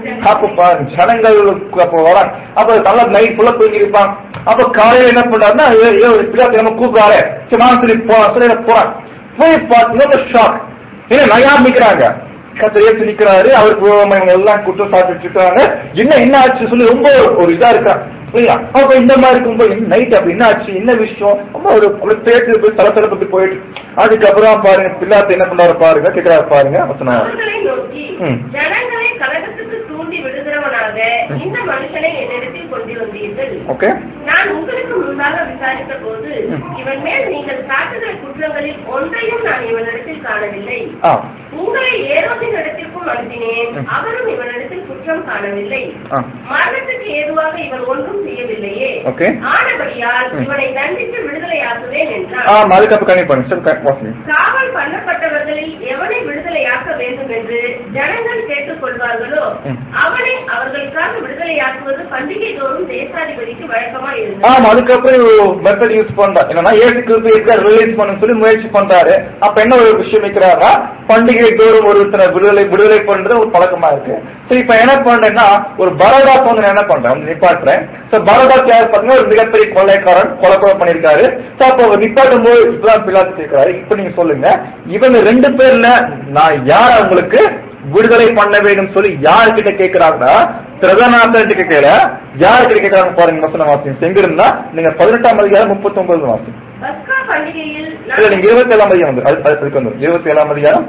Speaker 1: அப்ப பாருங்க ஜனங்களுக்கு அப்ப வராங்க. அப்ப நல்லா நைட் ஃபுல்லா தூங்கி இருப்பான். அப்ப காலையில என்ன பண்றாருன்னா பிள்ளையாத்த நம்ம கூப்பிடாரு சொல்லி போறான். போய் பார்த்தீங்கன்னா ஷாக். ஏன்னா நயா நிக்கிறாங்க, கத்தர் ஏற்று நிக்கிறாரு. அவருக்கு எல்லாம் குற்றம் சாப்பிட்டு இருக்காங்க. என்ன ஆச்சு சொல்லி ரொம்ப ஒரு இதா இருக்கா இல்லையா? அப்ப இந்த மாதிரி இருக்கும்போது நைட் அப்படி என்ன ஆச்சு, என்ன விஷயம், ரொம்ப ஒரு பேச்சு போய் தளத்தளப்பட்டு போயிட்டு அதுக்கப்புறம் பாருங்க பிள்ளையாத்த என்ன பண்றாரு பாருங்க, கேட்கிறாரு பாருங்க.
Speaker 2: ஜனங்களை கலகத்துக்கு தூண்டி விடுகிறவனாக இந்த மனுஷனை என்னிடத்தில் கொண்டு வந்தீர்கள்.
Speaker 1: ஓகே,
Speaker 2: நான் உங்களுக்கு முன்பாக விசாரித்த போது இவன் மேல் நீங்கள் சாட்டுகிற குற்றங்களில் ஒன்றையும் நான் இவனிடத்தில் காணவில்லை. உங்களை ஏரோதின் இடத்திற்கும் அனுப்பினேன், அவரும் இவனிடத்தில் குற்றம் காணவில்லை. மரணத்துக்கு ஏதுவாக இவன் ஒன்றும் செய்யவில்லையே. ஆனபடியால் இவனை தண்டித்து விடுதலையாக்குவேன் என்றார். காவல் பண்ணப்பட்டவர்களில் எவனை விடுதலையாக்க வேண்டும் என்று ஜனங்கள் கேட்டுக் கொள்வார்களோ அவனை அவர்களுக்காக விடுதலையாக்குவது பண்டிகை தோறும் தேசாதிபதிக்கு வழக்கமா இருந்தது.
Speaker 1: அதுக்கப்புறம் மெத்தட் யூஸ் பண்றாரு. என்னன்னா ஏசுக்கு ரிலீஸ் பண்ண சொல்லி முயற்சி பண்றாரு. அப்ப என்ன ஒரு விஷயம் வைக்கிறாரா, பண்டிகை தோறும் ஒருத்தனை விடுதலை பண்றது ஒரு பழக்கமா இருக்கு. சரி, இப்ப என்ன பண்றேன்னா ஒரு பரோடாஸ் வந்து என்ன பண்றேன் நிப்பாட்டுறேன். பரோடாஸ் யாரு பாத்தீங்கன்னா ஒரு மிகப்பெரிய கொள்ளைக்காரன், கொலை பண்ணிருக்காரு. அப்ப நிப்பாட்டும் போது இப்பதான் பிலாத்து கேட்கிறாரு, இப்ப நீங்க சொல்லுங்க இவங்க 2 பேர்ல நான் யார் அவங்களுக்கு விடுதலை பண்ண வேண்டும் சொல்லி யாருக்கிட்ட கேட்கிறாங்கன்னா பிரதானாசன் கேட்கல, யாருக்கிட்ட கேட்கறாங்க பாருங்க. வசன வாசிங்க எங்க இருந்தா நீங்க 18ஆம் அதிகாரம் 39 வாசிங்க. இல்ல நீங்க 27ஆம் அதிகாரம் வந்து அதுக்கு வந்து 27ஆம் அதிகாரம்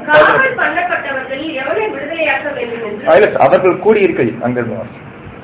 Speaker 1: அவர்கள் கூடி இருக்கை அங்க இருந்து வாசி.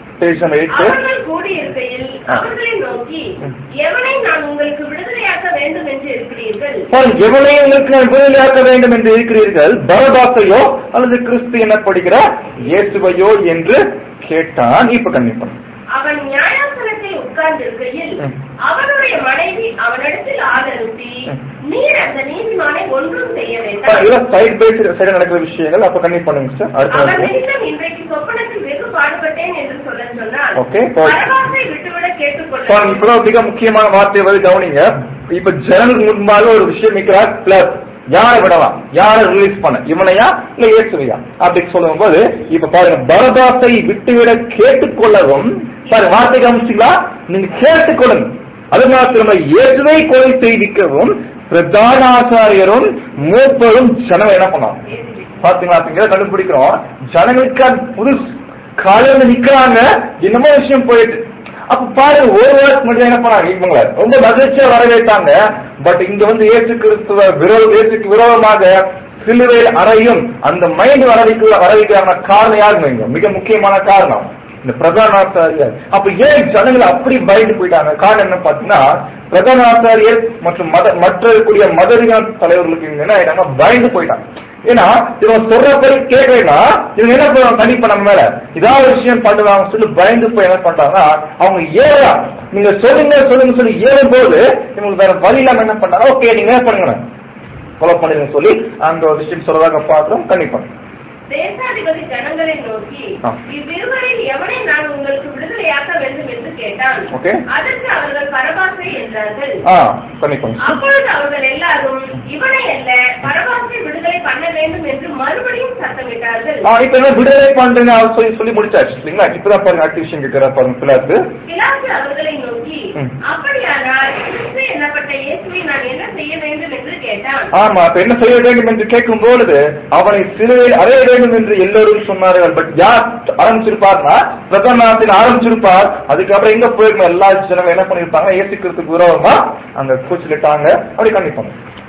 Speaker 2: அவர்கள் கூடியிருக்கையில் அவர்களை நோக்கி எவனை நான் உங்களுக்கு விடுதலையாக்க வேண்டும் என்று இருக்கிறீர்கள்?
Speaker 1: எவனை உங்களுக்கு விடுதலையாக்க வேண்டும் என்று இருக்கிறீர்கள், பரபாசையோ அல்லது கிறிஸ்து எனப்படுகிற இயேசுவையோ என்று கேட்டான். இப்ப கண்டிப்பான்
Speaker 2: அவன் நியாயாசனத்தில் உட்கார்ந்திருக்கையில் அவனுடைய மனைவி அவனிடத்தில் ஆள் அனுப்பி நீர் அந்த நீதிமானை ஒன்றும் செய்ய வேண்டாம்.
Speaker 1: சைட் பை சைடு நடக்கிற விஷயங்கள் அப்ப கண்டிப்பா பண்ணுங்க சார்.
Speaker 2: அவன் நிமித்தம் இன்றைக்கு சொப்பனத்தில் வெகு பாடுபட்டேன் என்று சொல்ல சொன்னார். பரபாசை விட்டுவிட கேட்டுக்கொள்ள.
Speaker 1: இப்ப மிக முக்கியமான வார்த்தை வந்து கவனிங்க. இப்ப ஜனங்களுக்கு முன்பாக ஒரு விஷயம் நிற்கிறார். பிளஸ் யாரை விடலாம், யாரை ரிலீஸ் பண்ண, இவனையா இல்ல இயேசுவையா அப்படின்னு சொல்லும் போது இப்ப பாருங்க பரபாசை விட்டுவிட கேட்டுக்கொள்ளவும். சார் வார்த்தை கவனிச்சீங்களா, நீங்க கேட்டுக்கொள்ளுங்க. அது மாத்திரமே இயேசுவை கொலை செய்திக்கவும் பிரதான ஆசாரியரும் மூப்பரும் ஜனம் என்ன பண்ணாங்க பாத்தீங்களா? கண்டுபிடிக்கிறோம் ஜனங்களுக்கு புதுசு காலையில நிக்கிறாங்க, என்னமோ விஷயம் போயிட்டு. அப்ப பாருங்க ஒரு வாரத்துக்கு மட்டும் என்ன பண்ணாங்க இவங்கள ரொம்ப மகிழ்ச்சியா வரவேற்றாங்க. பட் இங்க வந்து இயேசு கிறிஸ்துவ இயேசுக்கு விரோதமாக சிலுவையில் அறையும் அந்த மைண்ட் வரவைக்கான காரணம் யாருங்க? மிக முக்கியமான காரணம் இந்த பிரதான ஆசாரியர். அப்ப ஏன் ஜனங்கள் அப்படி பயந்து போயிட்டாங்க? காரணம் என்ன பாத்தீங்கன்னா பிரதான ஆசாரியர் மற்றும் மற்ற மதரிக தலைவர்களுக்கு என்ன ஆயிட்டாங்க, பயந்து போயிட்டாங்க. ஏன்னா இவன் சொல்றபடி கேட்கலன்னா இவங்க என்ன பண்ணுவாங்க, கண்டிப்பா நம்ம மேல ஏதாவது விஷயம் பண்ணுவாங்க சொல்லி பயந்து போய் என்ன பண்றாங்கன்னா அவங்க ஏறா நீங்க சொல்லுங்க சொல்லி ஏறும் போது இவங்களுக்கு வேற வழி இல்லாம என்ன பண்றாங்க, ஓகே நீங்க என்ன பண்ணுங்க கொலை பண்ணுங்க சொல்லி அந்த ஒரு விஷயம் சொல்றதாக பாக்குறோம். கண்டிப்பா
Speaker 2: தேசாதிபதி ஜனங்களை நோக்கி இவ்விருவரில் எவனை நான் உங்களுக்கு விடுதலையாக்க வேண்டும் என்று கேட்டான். அதற்கு அவர்கள் பரபாசை என்றார்கள். அப்பொழுது அவர்கள் எல்லாரும் இவனை அல்ல பரபாசை விடுதலை பண்ண வேண்டும் என்று மறுபடியும் சத்தமிட்டார்கள்.
Speaker 1: இப்ப என்ன விடுதலை பண்றேன்னு சொல்லி முடிச்சாச்சு இல்லைங்களா? இப்பதான் பாருங்க அடுத்த விஷயம் கேட்கிற பாருங்க.
Speaker 2: பிலாத்து அவர்களை நோக்கி அப்படியானால் கிறிஸ்து என்னப்பட்ட இயேசுவை நான் என்ன செய்ய வேண்டும் என்று கேட்டான்.
Speaker 1: ஆமா, அப்ப என்ன செய்ய வேண்டும் என்று கேட்கும் பொழுது அவனை சிலுவையில் அறைய வேண்டும் என்று எல்லோரும் சொன்னார்கள். பட் யார் ஆரம்பிச்சிருப்பார்னா பிரதமர் ஆரம்பிச்சிருப்பார். அதுக்கப்புறம் எங்க போயிருக்கோம் எல்லா ஜனங்களும் என்ன பண்ணிருப்பாங்க, இயேசு கிறிஸ்துவுக்கு விரோதமா அங்க கூச்சலிட்டாங்க. அப்படி கண்டிப்பாங்க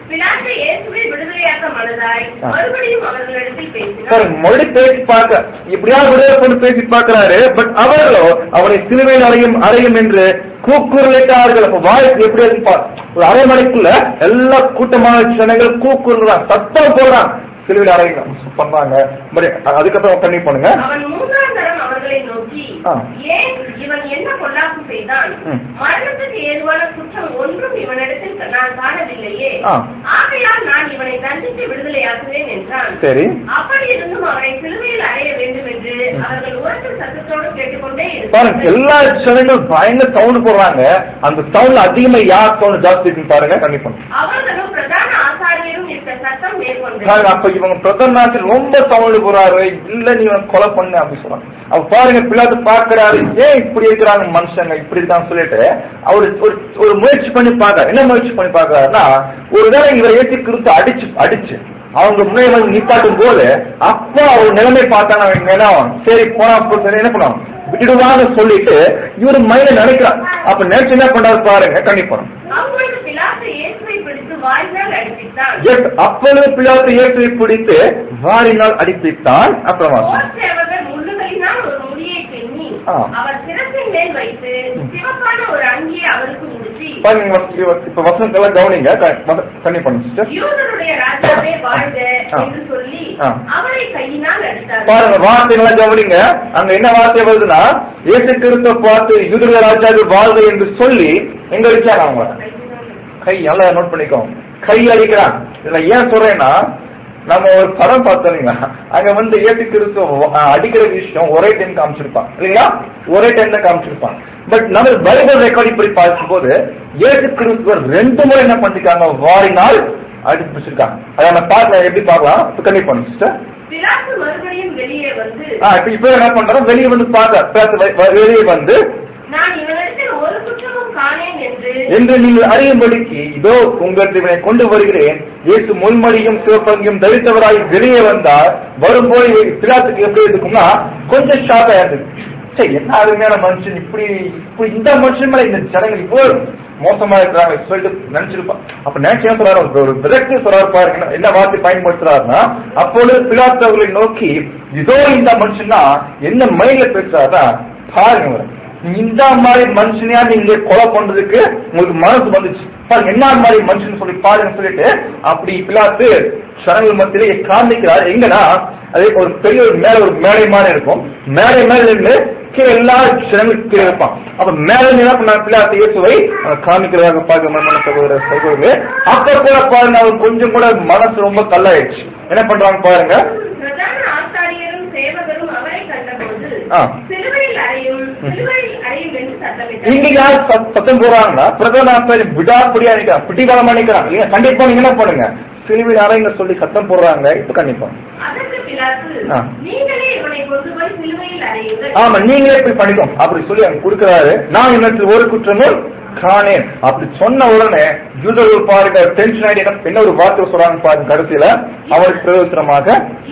Speaker 1: மறுபடி பேசி பார்க்க இப்படியா விடுதலை கொண்டு பேசி பார்க்கிறாரு. பட் அவர்களோ அவரை சிலுவையில் அறையும் என்று கூக்குரலிட்டார்கள். அப்ப வாய்ப்பு எப்படி இருப்பார், ஒரு அரை மணிக்குள்ள எல்லா கூட்டமான ஜனங்கள் கூக்குரல் சத்தம் போடுறாங்க, சிலுவையில் அறையும் பண்றாங்க. அதுக்கப்புறம் கண்ணி பண்ணுங்க.
Speaker 2: அவர்களை நோக்கி ஏன் இவன் என்ன பொல்லாப்பு செய்தான், மரணத்துக்கு ஏதுவான குற்றம் ஒன்றும் இவனிடத்தில் நான் காணவில்லையே, ஆகையால் நான் இவனை தண்டித்து விடுதலையாக்குவேன் என்றான்.
Speaker 1: சரி,
Speaker 2: அப்படி இருந்தும் அவனை சிலுவையில் அறைய வேண்டும் என்று அவர்கள் உரத்து சத்தத்தோடு கேட்டுக்கொண்டே இருந்தார்கள்.
Speaker 1: எல்லா ஜனங்களும் பயங்கர சவுண்ட் போடுறாங்க. அந்த சவுண்ட் அதிகமா யார் சவுண்ட் ஜாஸ்தி இருக்குன்னு பாருங்க. கண்டிப்பா
Speaker 2: அவர்களும் பிரதான ஆசாரியரும் இருக்க சத்தம் மேற்கொண்டேன்.
Speaker 1: அப்ப இவங்க பிரதமர் ரொம்ப சவுண்டு போறாரு, இல்ல நீ கொலை பண்ணு அப்படி சொல்றாங்க. அவ பாருங்க பிள்ளாத்து பாக்குறாரு, ஏன் இப்படி இருக்கிறாங்க மனுஷங்க இப்படிதான் சொல்லிட்டு அவரு ஒரு முயற்சி பண்ணி பாக்குறாரு. என்ன முயற்சி பண்ணி பாக்குறாருன்னா, ஒருவேளை இவரை ஏற்றி கிறிஸ்து அடிச்சு அவங்க முன்னாடி வந்து நிப்பாட்டும் போது அப்ப அவர் நிலைமை பார்த்தாங்க, சரி போனா சரி என்ன பண்ணுவாங்க விட்டுடுவான்னு சொல்லிட்டு இவரு மைண்ட நினைக்கிறார். அப்ப நினைச்சு என்ன பண்றாரு பாருங்க, கண்டிப்பா
Speaker 2: அப்பொழுது பிலாத்து இயேசுவை பிடித்து வாரினால் அடிப்பித்தான். அப்புறமா ஒரு முடியை பின்னி அவர் சிரசின் மேல் வைத்து சிவப்பான ஒரு அங்கியை அவருக்கு உடுத்தி,
Speaker 1: இப்ப வசனத்தெல்லாம் கவனிங்க,
Speaker 2: யூதருடைய ராஜாவே வாழ்க என்று சொல்லி அவரை கையினால் அடித்தார்.
Speaker 1: பாருங்க வார்த்தைகளை கவனிங்க, அங்க என்ன வார்த்தை வருதுன்னா, இயேசு கிறிஸ்துவை பார்த்து யூதருடைய ராஜாவே வாழ்க என்று சொல்லி எங்க அடிச்சாங்க அவங்க கை. நல்லா நோட் பண்ணிக்கோ, கை அடிக்கிறான். இதுல ஏன் சொல்றேன்னா, நம்ம ஒரு படம் பார்த்தோம்னா அங்க வந்து இயேசு கிறிஸ்து அடிக்கிற விஷயம் ஒரே டைம் காமிச்சிருப்பான் இல்லைங்களா, ஒரே டைம் தான் காமிச்சிருப்பான். பட் நம்ம பைபிள் ரெக்கார்ட் இப்படி பார்க்கும் போது இயேசு கிறிஸ்துவர் 2 முறை என்ன பண்ணிருக்காங்க, வாரினால் அடிப்பிச்சிருக்காங்க. அதை நம்ம பார்க்கலாம், எப்படி பார்க்கலாம் கண்டிப்பா சிஸ்டர்.
Speaker 2: மறுபடியும் வெளியே வந்து
Speaker 1: இப்ப என்ன பண்றோம், வெளியே வந்து பார்க்க, வெளியே வந்து
Speaker 2: நான் இவனிடத்தில் ஒரு குற்றமும் காணேன்
Speaker 1: என்று நீங்கள் அறியும்படிக்கு இதோ உங்களுக்கு இவனை கொண்டு வருகிறேன். இயேசு முள்மடியும் சிவப்பங்கியும் தரித்தவராய் வெளியே வந்தார். வரும்போது பிலாத்துக்கு எப்படி இருக்கும்னா கொஞ்சம் ஷாக்கா இருந்தது. சரி, என்ன அருமையான மனுஷன், இப்படி இந்த மனுஷன் மேல இந்த ஜனங்கள் இப்போ மோசமா இருக்கிறாங்க சொல்லிட்டு நினைச்சிருப்பான். அப்ப நினைச்சு என்ன சொல்றாரு, ஒரு விரக்தி சொல்றாரு பாருங்க, என்ன வார்த்தை பயன்படுத்துறாருன்னா, அப்பொழுது பிலாத்து அவர்களை நோக்கி இதோ இந்த மனுஷன்னா என்ன மைண்ட்ல பேசுறாருன்னா, பாருங்க இந்த மாதிரி மனுஷனையா நீங்க கொலை பண்றதுக்கு உங்களுக்கு மனசு வந்துச்சு பாருங்க, என்ன மாதிரி மனுஷன் சொல்லி பாருங்க சொல்லிட்டு அப்படி பிலாத்து சனங்கள் மத்தியிலே காண்பிக்கிறார். எங்கன்னா அதே ஒரு பெரிய ஒரு மேடை மாதிரி இருக்கும், மேடை மேல இருந்து கீழே எல்லா ஜனங்களுக்கு கீழே இருப்பான். அப்ப மேல என்ன பண்ண பிலாத்து இயேசுவை காமிக்கிறதாக பார்க்க சகோதரர்களே. அப்ப கூட பாருங்க அவர் கொஞ்சம் கூட மனசு ரொம்ப கல்லாயிடுச்சு. என்ன பண்றாங்க பாருங்க, இங்க யார் சத்தம் போறாங்கன்னா பிரதான விடாப்படியா நினைக்கிறான், பிடிவாதமா நினைக்கிறான். கண்டிப்பா நீங்க என்ன பண்ணுங்க, சிலுவையில் அறைங்க சொல்லி சத்தம் போடுறாங்க. இப்ப கண்டிப்பா ஆமா நீங்களே இப்படி பண்ணிக்கோம் அப்படி சொல்லி அங்க கொடுக்கிறாரு. நான் எனக்கு ஒரு குற்றமும் காணேன் அப்படி சொன்ன உடனே யூதர்கள் பாருங்க டென்ஷன் ஆயிட்டு என்ன ஒரு வார்த்தை சொல்றாங்க பாருங்க, கடைசியில அவருக்கு பிரயோஜனமாக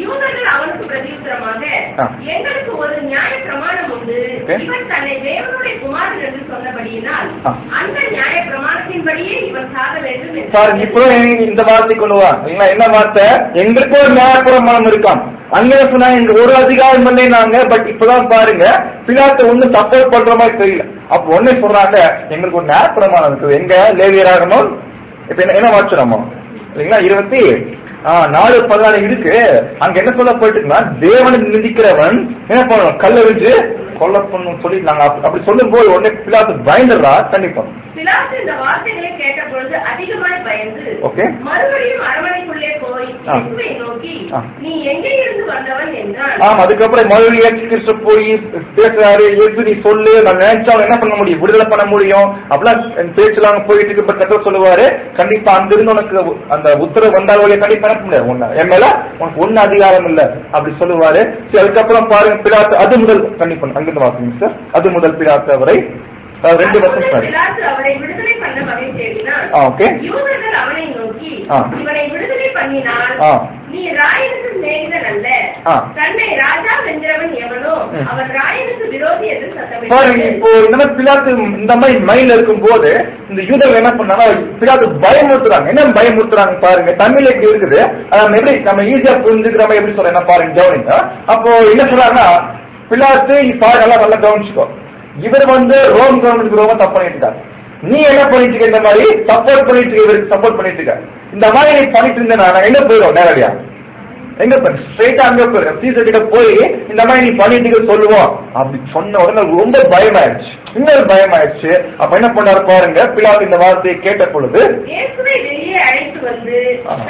Speaker 2: எங்களுக்கு ஒரு நியாய பிரமாணம் உண்டு, இவன் தன்னை தேவனுடைய குமாரன் என்று சொன்னபடியினால் அந்த நியாய பிரமாணத்தின்படியே இவன் சாக வேண்டும்.
Speaker 1: பாருங்க இப்போ இந்த வார்த்தை கொண்டு வா, என்ன வார்த்தை, எங்களுக்கு ஒரு நியாய பிரமாணம் இருக்காம். அங்க சொன்னா எங்க ஒரு அதிகாரம் பண்ணாங்க. பட் இப்பதான் பாருங்க பிலாத்து ஒண்ணு சப்போர்ட் பண்ற மாதிரி தெரியல. அப்ப ஒன்னே சொல்றாங்க, எங்களுக்கு ஒரு நியாய பிரமாணம் இருக்குது. எங்க லேவியராகணும் இப்ப என்ன வாட்சணமோ இல்லைங்களா 24:14 இருக்கு. அங்க என்ன சொல்ல போயிட்டுன்னா, தேவனை நிந்திக்கிறவன் என்ன பண்ணணும், கல்ல வச்சு கொல்ல பண்ணும் சொல்லி நாங்க அப்படி சொல்லும் போது உடனே பிலாத்து பயந்துடுறா. கண்டிப்பா
Speaker 2: பிலாத்து இந்த வார்த்தைகளை கேட்ட பொழுது அதிகமாய் பயந்து மறுபடியும் அரண்மனைக்குள்ளே போய் இயேசுவை நோக்கி நீ எங்கே இருந்து வந்தவன் என்றான்.
Speaker 1: அதுக்கப்புறம் மறுபடியும் இயேசு கிறிஸ்து போய் பேசுறாரு, இயேசு நீ சொல்லு, நான் நினைச்சாலும் என்ன பண்ண முடியும், விடுதலை பண்ண முடியும் அப்படிலாம் பேச்சலாம் போயிட்டு இருக்கு. கத்த சொல்லுவாரு, கண்டிப்பா அங்கிருந்து உனக்கு அந்த உத்தரவு வந்தாலும் கண்டிப்பா என்ன பண்ண முடியாது, என் மேல உனக்கு ஒண்ணு அதிகாரம் இல்ல அப்படி சொல்லுவாரு. அதுக்கப்புறம் பாருங்க பிலாத்து அது முதல் கண்டிப்பா அங்கிருந்து வாசிங்க சார், அது முதல் பிலாத்து அவரை 2 வருஷம்
Speaker 2: அவரை விடுதலை பண்ண வகை தேடினான். யூதர்கள் அவனை நோக்கி இவனை விடுதலை பண்ணினால் நீ ராயனுக்கு சிநேகிதன் அல்ல, தன்னை ராஜா வென்றவன் எவனோ அவன் ராயனுக்கு விரோதி என்று சத்தமிட்டார்.
Speaker 1: இப்போ இந்த பிலாத்து இந்த மாதிரி மைண்ட்ல இருக்கும் போது இந்த யூதர்கள் என்ன பண்ணாங்க, பிலாத்து பயமுறுத்துறாங்க. என்ன பயமுறுத்துறாங்க பாருங்க, தமிழ்ல எப்படி இருக்குது, நம்ம எப்படி நம்ம ஈஸியா புரிஞ்சுக்கிற மாதிரி எப்படி சொல்றேன் பாருங்க கவனிங்க. அப்போ என்ன சொல்றாங்கன்னா, பிலாத்து பாருங்க நல்லா கவனிச்சுக்கோ, இவர் வந்து ரோம் கவர்மெண்ட் ரொம்ப தப்பு பண்ணிட்டு இருக்காரு, நீ என்ன பண்ணிட்டு இருக்க, இந்த மாதிரி சப்போர்ட் பண்ணிட்டு இருக்க, இவருக்கு சப்போர்ட் பண்ணிட்டு இருக்க, இந்த மாதிரி நீ பண்ணிட்டு இருந்தேன்னா நான் எங்க போயிடும் நேரடியா, எங்க போய் ஸ்ட்ரெயிட்டா அங்க போயிடும் சீசர் கிட்ட போய் இந்த மாதிரி நீ பண்ணிட்டு சொல்லுவோம் அப்படி சொன்ன உடனே ரொம்ப பயமாயிடுச்சு, இன்னொரு பயமாயிடுச்சு. அப்ப என்ன பண்ணாரு பாருங்க, பிலாத்து இந்த வார்த்தையை கேட்ட பொழுது
Speaker 2: வெளியே அழைத்து வந்து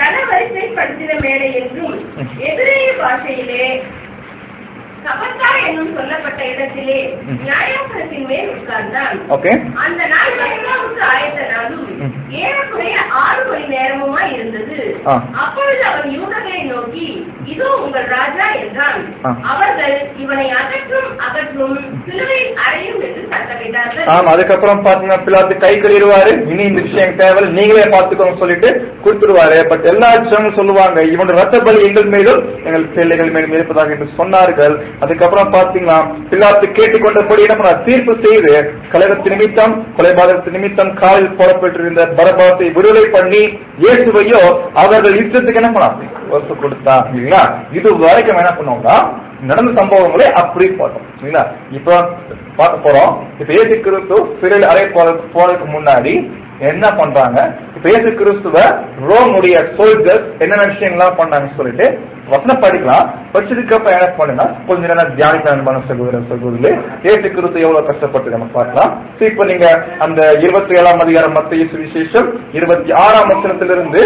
Speaker 2: தனவரிசை படுத்தின மேடை என்றும் எதிரே பாஷையிலே என்னும் சொல்லப்பட்ட இடத்திலே நியாயாசனத்தின் மேல் உட்கார்ந்தான். அந்த நாள் பஸ்காவுக்கு ஆயத்த நாளும் ஏறக்குறைய 6 மணி நேரமுமா இருந்தது. அப்பொழுது அவன் யூதர்களை நோக்கி, இதோ உங்கள் ராஜா என்றான். அவர்கள் இவனை அகற்றும் சிலுவையில் அறையும் என்று சத்தமிட்டார்கள்.
Speaker 1: அதுக்கப்புறம் பாத்தீங்கன்னா பிலாத்து கை கழுவிடுவாரு, இனி இந்த விஷயம் தேவை நீங்களே பாத்துக்கோங்க சொல்லிட்டு கொடுத்துருவாரு. பட் எல்லா விஷயமும் சொல்லுவாங்க, இவனோட ரத்த பலி எங்கள் மீதும் எங்கள் பிள்ளைகள் மேலும் இருப்பதாக என்று சொன்னார்கள். அதுக்கப்புறம் பாத்தீங்கன்னா பிலாத்து கேட்டுக்கொண்டபடி என்ன பண்ண தீர்ப்பு செய்து கலகத்து நிமித்தம் கொலைபாதகத்து நிமித்தம் காலில் போடப்பட்டிருந்த பரபாசை விடுதலை பண்ணி இயேசுவையோ அவர்கள் யுத்தத்துக்கு என்ன பண்ணாங்க ஒப்பு கொடுத்தா இல்லைங்களா. இது வரைக்கும் என்ன பண்ணுவோம்னா நடந்த சம்பவங்களே அப்படி பார்த்தோம் இல்லைங்களா. இப்ப பார்க்க போறோம். இப்ப இயேசு கிறிஸ்து சிறையில் அறை போறதுக்கு முன்னாடி என்ன பண்றாங்க, இப்ப இயேசு கிறிஸ்துவ ரோமுடைய சோல்ஜர்ஸ் என்னென்ன விஷயங்கள்லாம் பண்ணாங்கன்னு சொல்லிட்டு வசனம் படிக்கலாம். படிச்சதுக்கு அப்புறம் என்ன பண்ணுங்க கொஞ்ச நேரம் தியானிக்கான சகோதரர்களே இயேசு கிறிஸ்து எவ்வளவு கஷ்டப்பட்டு நம்ம பார்க்கலாம். இப்ப நீங்க அந்த 27ஆம் அதிகாரம் மத்தேயு சுவிசேஷம் 26ஆம் வசனத்திலிருந்து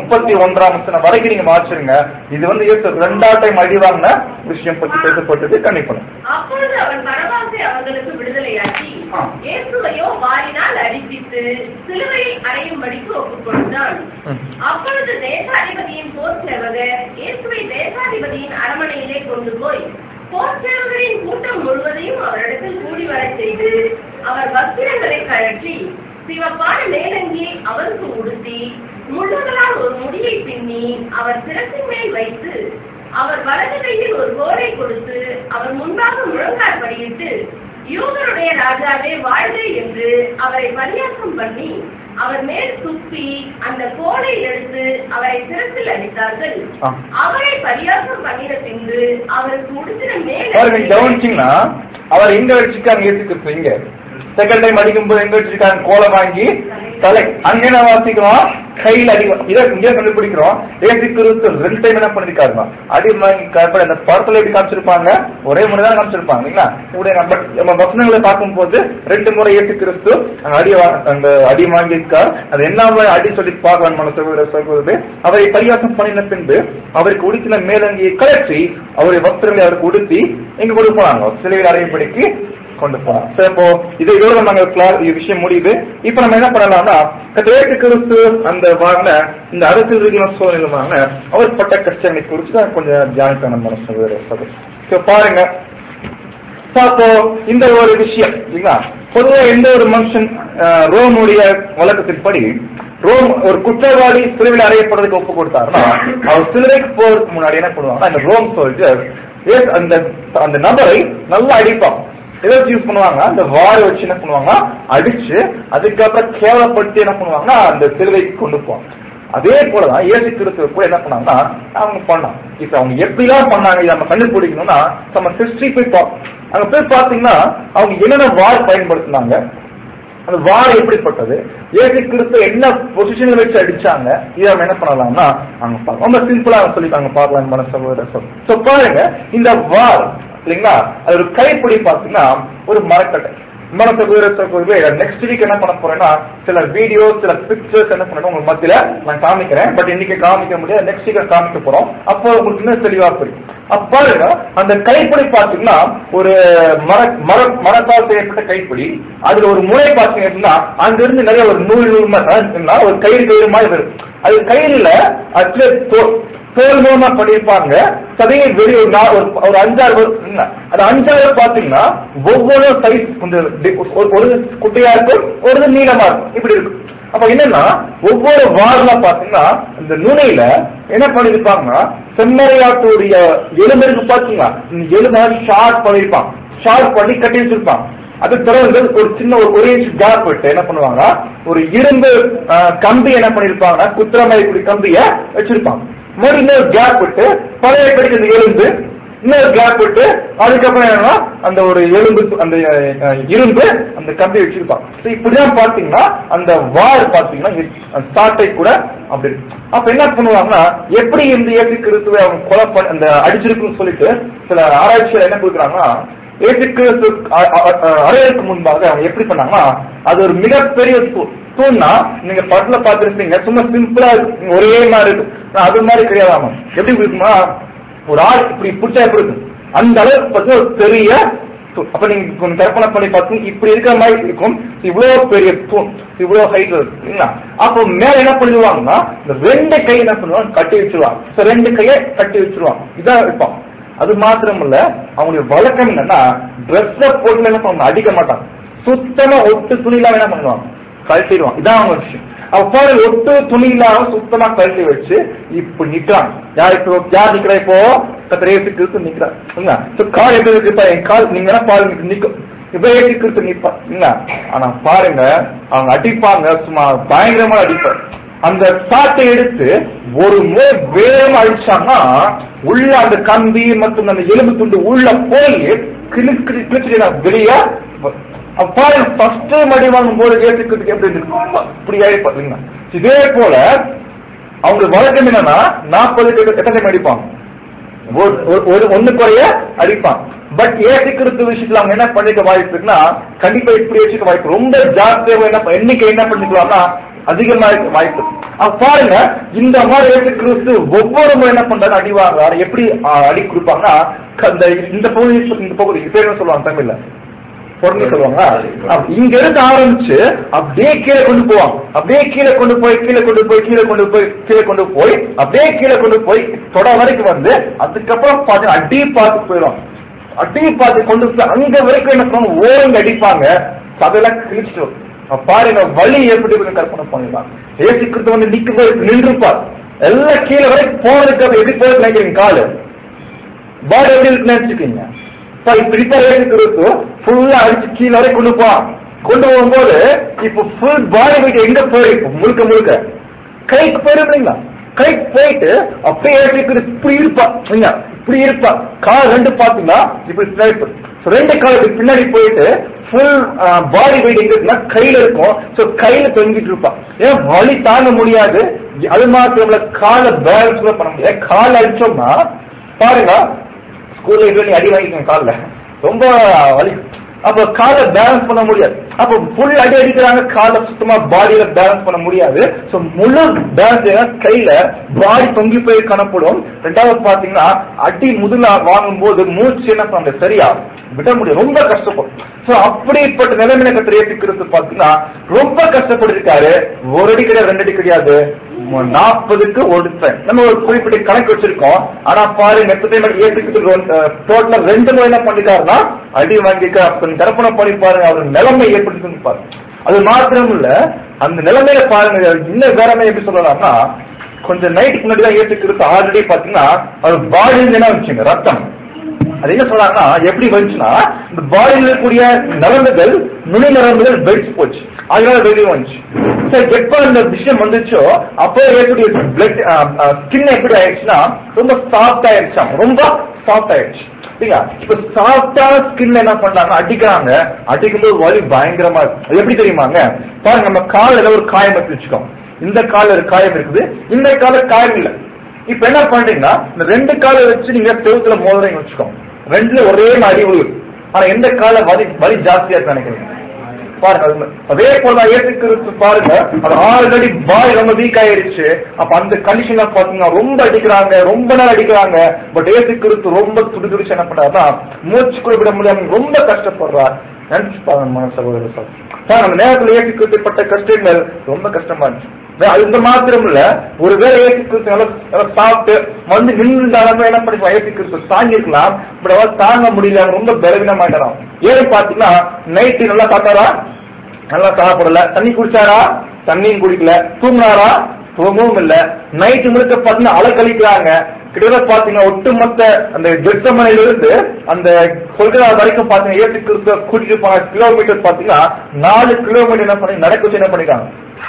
Speaker 1: 31ஆம் வசனம் வரைக்கும் நீங்க வாசிருங்க. இது வந்து இயேசு 2ஆம் டைம் அடிவாங்க விஷயம் பற்றி பேசப்பட்டது கண்டிப்படும்.
Speaker 2: அப்பொழுது அவன் பரபாசை அவர்களுக்கு விடுதலையாக்கி இயேசுவையோ வாரினால் அடிப்பித்து சிலுவையில் அறையும்படிக்கு ஒப்புக் கொடுத்தான். அப்பொழுது தேசாதிபதியின் போர் சேவகர் இயேசுவை தேசாதிபதியின் அரண்மனையிலே கொண்டு போய் போர் சேவகரின் கூட்டம் முழுவதையும் அவரிடத்தில் கூடி வர செய்து அவர் வஸ்திரங்களை கழற்றி சிவப்பான மேலங்கியை அவருக்கு உடுத்தி முள்ளுகளால் ஒரு முடியை பின்னி அவர் சிரசின் மேல் வைத்து அவர் வலது கையில் ஒரு கோலை கொடுத்து அவர் முன்பாக முழங்கால் படியிட்டு யூதருடைய ராஜாவே வாழ்க என்று அவரை பரியாசம் பண்ணி அவர் மேல் துப்பி அந்த கோலை எடுத்து அவரை சிரத்தில் அடித்தார்கள். அவரை பரியாசம் பண்ணின பின்பு அவருக்கு முடிச்சின மேல்
Speaker 1: கவனிச்சீங்கன்னா அவர் எங்க வச்சுக்காங்க ஏற்றுக்கு இங்க செகண்ட் டைம் அடிக்கும்போது எங்க வச்சிருக்காங்க கோலை வாங்கி தலை அங்கே நான் வாசிக்கிறோம் கையில் அடி இதை இங்கே கண்டுபிடிக்கிறோம். இயேசு கிறிஸ்து 2 டைம் என்ன பண்ணிருக்காருமா அடி வாங்கி அந்த படத்துல எப்படி காமிச்சிருப்பாங்க ஒரே முறை தான் காமிச்சிருப்பாங்க இல்லைங்களா. பட் நம்ம வசனங்களை பார்க்கும் போது 2 முறை இயேசு கிறிஸ்து அந்த அடி வாங்கியிருக்கார். அது என்ன அடி சொல்லி பார்க்கலாம் மன சகோதரர். அவரை பரியாசம் பண்ணின பின்பு அவருக்கு உடுத்தின மேலங்கியை கலற்றி அவருடைய வஸ்திரங்களை அவருக்கு உடுத்தி எங்க கொண்டு போனாங்க சிலுவையில் அறையும்படிக்கு கொண்டு போனோம். இப்போ இதோட நாங்க விஷயம் முடியுது. இப்ப நம்ம என்ன பண்ணலாம்னா இயேசு கிறிஸ்து அந்த வாங்கின இந்த அரசியல் ரீதியான சூழ்நிலை வாங்கின அவர் பட்ட கஷ்டங்களை குறித்து தான் கொஞ்சம் தியானிக்க நம்ம பாருங்க. அப்போ இந்த ஒரு விஷயம் இல்லைங்களா, பொதுவாக எந்த ஒரு மனுஷன் ரோமுடைய வழக்கத்தின்படி ரோம் ஒரு குற்றவாளி சிலுவையில் அறையப்படுறதுக்கு ஒப்பு கொடுத்தாருன்னா அவர் சிலுவைக்கு போறதுக்கு முன்னாடி என்ன பண்ணுவாங்கன்னா அந்த ரோம் சோல்ஜர் அந்த நபரை நல்லா அடிப்பாங்க. எதாவது யூஸ் பண்ணுவாங்க அந்த வாரை வச்சு என்ன பண்ணுவாங்க அடிச்சு அதுக்கப்புறம் கேவலப்படுத்தி என்ன பண்ணுவாங்கன்னா அந்த சிலுவைக்கு கொண்டு போவாங்க. அதே போலதான் இயேசு கிறிஸ்துவ கூட என்ன பண்ணாங்கன்னா அவங்க பண்ணாங்க. இப்ப அவங்க எப்படிலாம் பண்ணாங்க இதை நம்ம கண்டுபிடிக்கணும்னா நம்ம ஹிஸ்டரி போய் பார்ப்போம். அங்க போய் பாத்தீங்கன்னா அவங்க என்னென்ன வார் பயன்படுத்தினாங்க, அந்த வார் எப்படிப்பட்டது, இயேசு கிறிஸ்து என்ன பொசிஷன்ல வச்சு அடிச்சாங்க, இதை நம்ம என்ன பண்ணலாம்னா அங்க பார்க்கலாம். ரொம்ப சிம்பிளா சொல்லிட்டாங்க பார்க்கலாம் மன சகோதரர். பாருங்க இந்த வார் இல்லைங்களா, அது ஒரு கைப்பிடி பாத்தீங்கன்னா ஒரு மரக்கட்டை. மன சகோதரர் நெக்ஸ்ட் வீக் என்ன பண்ண போறேன்னா சில வீடியோ சில பிக்சர்ஸ் என்ன பண்ணணும் உங்களுக்கு மத்தியில நான் காமிக்கிறேன். பட் இன்னைக்கு காமிக்க முடியாது, நெக்ஸ்ட் வீக் காமிக்க போறோம். அப்போ உங்களுக்கு இன்னும் தெளிவா புரியும். பாருங்க அந்த கைப்பிடி பாத்தீங்கன்னா ஒரு மரத்தால் செய்யப்பட்ட கைப்பிடி. அதுல ஒரு முறை பாத்தீங்க அப்படின்னா அங்க இருந்து நிறைய ஒரு நூல் மாதிரி ஒரு கயிறு மாதிரி வரும். அது கயிறுல தோல் மூலமா பண்ணிருப்பாங்க. சதையை வெளியே ஒரு 5-6 அது 5-6 பாத்தீங்கன்னா ஒவ்வொரு சைஸ் ஒரு குட்டையா இருக்கும், ஒரு நீளமா இருக்கும், இப்படி இருக்கும். அப்ப என்னன்னா ஒவ்வொரு வார்ல பாத்தீங்கன்னா இந்த நுனையில என்ன பண்ணிருப்பாங்கன்னா செம்மறையாட்டுடைய எலும்பு பாத்தீங்கன்னா எலும்பு ஷார்ட் பண்ணிருப்பாங்க, ஷார்ட் பண்ணி கட்டி வச்சிருப்பாங்க. அது தொடர்ந்து ஒரு சின்ன ஒரு இன்ச் கேப் விட்டு என்ன பண்ணுவாங்க ஒரு இரும்பு கம்பி என்ன பண்ணிருப்பாங்கன்னா குத்திரமலை கம்பிய வச்சிருப்பாங்க. மறுபடியும் இன்னொரு கேப் விட்டு பழைய படிக்க அந்த எலும்பு இன்னொரு கேப் விட்டு அதுக்கப்புறம் என்னன்னா அந்த ஒரு எலும்பு அந்த இரும்பு அந்த கம்பி வச்சிருப்பாங்க. இப்படிதான் பாத்தீங்கன்னா அந்த வார் பாத்தீங்கன்னா ஸ்டார்டை கூட அப்படி இருக்கு. அப்ப என்ன பண்ணுவாங்கன்னா எப்படி இந்த இயேசு கிறிஸ்துவை அவங்க கொலை அந்த அடிச்சிருக்குன்னு சொல்லிட்டு சில ஆராய்ச்சிகள் என்ன கொடுக்குறாங்கன்னா இயேசு கிறிஸ்து அறையருக்கு முன்பாக அவங்க எப்படி பண்ணாங்கன்னா அது ஒரு மிகப்பெரிய தூண்னா நீங்க படத்துல பாத்துருப்பீங்க சும்மா சிம்பிளா இருக்கு, ஒரே மாதிரி இருக்கு. அது மாதிரி கிடையாதாம எப்படி இருக்குமா ஒரு ஆள் இப்படி புடிச்சா எப்படி இருக்கும் அந்த அளவுக்கு பார்த்தீங்கன்னா ஒரு பெரிய, அப்ப நீங்க கொஞ்சம் கற்பனை பண்ணி பார்த்தீங்க இப்படி இருக்கிற மாதிரி இருக்கும். இவ்வளவு பெரிய தூண், இவ்வளவு ஹைட் இருக்குங்களா. அப்போ மேல என்ன பண்ணிடுவாங்கன்னா இந்த 2 கை என்ன பண்ணுவாங்க, கட்டி வச்சிருவாங்க. 2 கையை கட்டி வச்சிருவாங்க. இதான் இருப்பான். அது மாத்திரம் இல்ல, அவங்களுடைய வழக்கம் என்னன்னா ட்ரெஸ்ஸ போட்டு என்ன பண்ணுவாங்க, அடிக்க மாட்டாங்க. சுத்தமா ஒட்டு துணிலாம் என்ன பண்ணுவாங்க, கழட்டிடுவாங்க. இதான் அவங்க விஷயம். அப்பாரு ஒட்டு துணி இல்லாம சுத்தமா கழட்டி வச்சு இப்ப நிக்கிறாங்க. யார் நிக்கிறா இப்போ, கத்திரேசுக்கு நிக்கிறாங்க. கால் எப்படி இருக்கு, என் கால் நீங்க பாருங்க நிக்கும், இப்ப ஏற்றுக்கிறது நிப்பா. ஆனா பாருங்க அவங்க அடிப்பாங்க, சும்மா பயங்கரமா அடிப்பாங்க. அந்த சாட்டை எடுத்து ஒரு முறை வேகமா அடிச்சாங்கன்னா உள்ள அந்த கம்பி மற்றும் அந்த எலும்பு துண்டு உள்ள போய் கிழிச்சு வெளியே. அப்பாரு ஃபர்ஸ்ட் அடி வாங்கும் போது ஏற்றுக்கிறதுக்கு எப்படி இருக்கு, இப்படி ஆயிடுப்பாங்க. இதே போல அவங்க வழக்கம் என்னன்னா 40 எத்தனை அடிப்பாங்க, ஒண்ணு குறைய அடிப்பான். பட் ஏற்றுக்கிறது விஷயத்துல அவங்க என்ன பண்ணிக்க வாய்ப்பு இருக்குன்னா கண்டிப்பா இப்படி வச்சுக்க வாய்ப்பு ரொம்ப ஜாஸ்தியாக எண்ணிக்கை என்ன பண்ணிக்கலாம்னா அதிகமா வாய்ப்பு. பாருங்க இந்த மாதிரி ஏற்றுக்கிறது ஒவ்வொரு முறை என்ன பண்றாங்க அடிவாங்க. எப்படி அடி கொடுப்பாங்கன்னா இந்த பகுதி பேர் என்ன சொல்லுவாங்க தமிழ்ல பொருள் சொல்லுவாங்க. இங்க இருந்து ஆரம்பிச்சு அப்படியே கீழே கொண்டு போவாங்க. அப்படியே கீழே கொண்டு போய் அப்படியே கீழே கொண்டு போய் தொட வரைக்கும் வந்து அதுக்கப்புறம் பாத்தீங்கன்னா அடி பார்த்து போயிடும். அடி பார்த்து கொண்டு போய் அங்க வரைக்கும் என்ன பண்ணுவாங்க, ஓரங்க அடிப்பாங்க. அதெல்லாம் கிழிச்சிட்டு பாருங்க வலி எப்படி கற்பனை பண்ணிடலாம். ஏசிக்கிறது வந்து நின்றுப்பார். எல்லாம் கீழே வரைக்கும் போனதுக்கு எப்படி போய் நினைக்கிறீங்க, காலு பாடி எப்படி இருக்கு நினைச்சுக்கீங்க. ஃபுல்லா அடிச்சு கீழே வரை கொண்டு போகும்போது இப்ப ஃபுல் பாடி வெயிட் எங்க போயிருக்கும், முழுக்க கைக்கு போயிருந்தீங்களா. கைக்கு போயிட்டு அப்படியே இப்படி இருப்பா கால் 2 பாத்தீங்கன்னா இப்படி 2 காலுக்கு பின்னாடி போயிட்டு ஃபுல் பாடி வெயிட் எங்க இருக்குன்னா கையில இருக்கும். கையில தொங்கிட்டு இருப்பான். ஏன் வலி தாங்க முடியாது. அது மாத்திரம் காலை பேலன்ஸ் பண்ண முடியாது. கால் அடிச்சோம்னா பாருங்க ஸ்கூல்ல நீ அடி வாங்கிக்கோங்க காலில் ரொம்ப வலி. அப்ப காலை பேலன்ஸ் பண்ண முடியாது. அப்ப ஃபுல் அடி அடிக்கிறாங்க, காலை சுத்தமா பாடியில பேலன்ஸ் பண்ண முடியாது. முழு பேலன்ஸ் கையில பாடி தொங்கி போய் காணப்படும். 2வது பாத்தீங்கன்னா அடி முதல்ல வாங்கும் போது மூச்சு என்ன பண்ண சரியா விட முடியும், ரொம்ப கஷ்டப்படும். அப்படிப்பட்ட நிலைமையில கத்திர ஏற்றுக்கிறது பாத்தீங்கன்னா ரொம்ப கஷ்டப்பட்டிருக்காரு. 1 அடி கிடையாது, 2 அடி கிடையாது, 40க்கு 1 நம்ம ஒரு குறிப்பிட்ட கணக்கு வச்சிருக்கோம். ஆனா பாருங்க டோட்டலா 2 முறை என்ன பண்ணிட்டாருன்னா அடி வாங்கிக்க கற்பனை பண்ணி பாருங்க அவர் நிலைமை ஏற்படுத்தி பாருங்க. அது மாத்திரம் இல்ல, அந்த நிலைமையில பாருங்க இன்னும் வேற எப்படி சொல்லலாம்னா கொஞ்சம் நைட்டுக்கு முன்னாடி தான் ஏற்றுக்கிறது ஆல்ரெடி பாத்தீங்கன்னா அவர் பாடியில் என்ன வந்துச்சுங்க ரத்தம். அது என்ன சொல்றாங்கன்னா எப்படி வந்துச்சுன்னா இந்த பாடியில் இருக்கக்கூடிய நரம்புகள் நுனி நரம்புகள் வெடிச்சு போச்சு, அதனால வெளியே வந்துச்சு. எப்ப இந்த விஷயம் வந்துச்சோ அப்போ ஏற்படைய பிளட் ஸ்கின் எப்படி ஆயிடுச்சுன்னா ரொம்ப சாஃப்ட் ஆயிடுச்சாம், ரொம்ப சாஃப்ட் ஆயிடுச்சு. இப்ப சாஃப்டான ஸ்கின் என்ன பண்றாங்க அடிக்கிறாங்க. அடிக்கும்போது வலி பயங்கரமா இருக்கு. எப்படி தெரியுமாங்க, பாருங்க நம்ம காலில் ஒரு காயம் எடுத்து வச்சுக்கோம். இந்த கால ஒரு காயம் இருக்குது, இந்த கால காயம் இல்லை. இப்ப என்ன பண்றீங்கன்னா இந்த 2 காலை வச்சு நீங்க செவத்துல மோதிரம் வச்சுக்கோங்க. 2ல ஒரே மாதிரி விழுது. ஆனா எந்த கால வலி ஜாஸ்தியா இருக்கு நினைக்கிறீங்க பாருங்க. அதே போல ஏற்றுக்கிறது பாருங்க அது ஆல்ரெடி பாடி ரொம்ப வீக் ஆயிடுச்சு. அப்ப அந்த கண்டிஷன்ல பாத்தீங்கன்னா ரொம்ப அடிக்கிறாங்க, ரொம்ப நேரம் அடிக்கிறாங்க. பட் ஏற்றுக்கிறது ரொம்ப துடிச்சு என்ன பண்றாருன்னா மூச்சு கூட விட முடியாம ரொம்ப கஷ்டப்படுறார். நினைச்சு பாருங்க சகோதரர், அந்த நேரத்தில் ஏற்றுக்கப்பட்ட கஷ்டங்கள் ரொம்ப கஷ்டமா இருந்துச்சு. அது இந்த மாத்திரம் இல்ல, ஒருவேளை ஏற்றுக்கிறது சாப்பிட்டு வந்து நின்றுந்தாலும் என்ன பண்ணி ஏற்றுக்கிறது தாங்கிருக்கலாம். பட் அவர் தாங்க முடியல, ரொம்ப பலவீனமாயிட்டாராம். ஏன்னு பாத்தீங்கன்னா நைட்டு நல்லா சாப்பிட்டாரா, நல்லா சாப்பிடல, தண்ணி குடிச்சாரா, தண்ணியும் குடிக்கல, தூங்கினாரா, தூங்கவும் இல்ல. நைட்டு முழுக்க பாத்தீங்கன்னா அலக்கழிக்கிறாங்க. கிட்டத்தட்ட பாத்தீங்கன்னா ஒட்டுமொத்த அந்த கெட்சமனையிலிருந்து அந்த கொள்கை வரைக்கும் பாத்தீங்கன்னா ஏற்றுக்கிறது கூட்டிட்டு போன கிலோமீட்டர் பாத்தீங்கன்னா 4 கிலோமீட்டர் என்ன பண்ணி நடக்க என்ன பண்ணிருக்காங்க.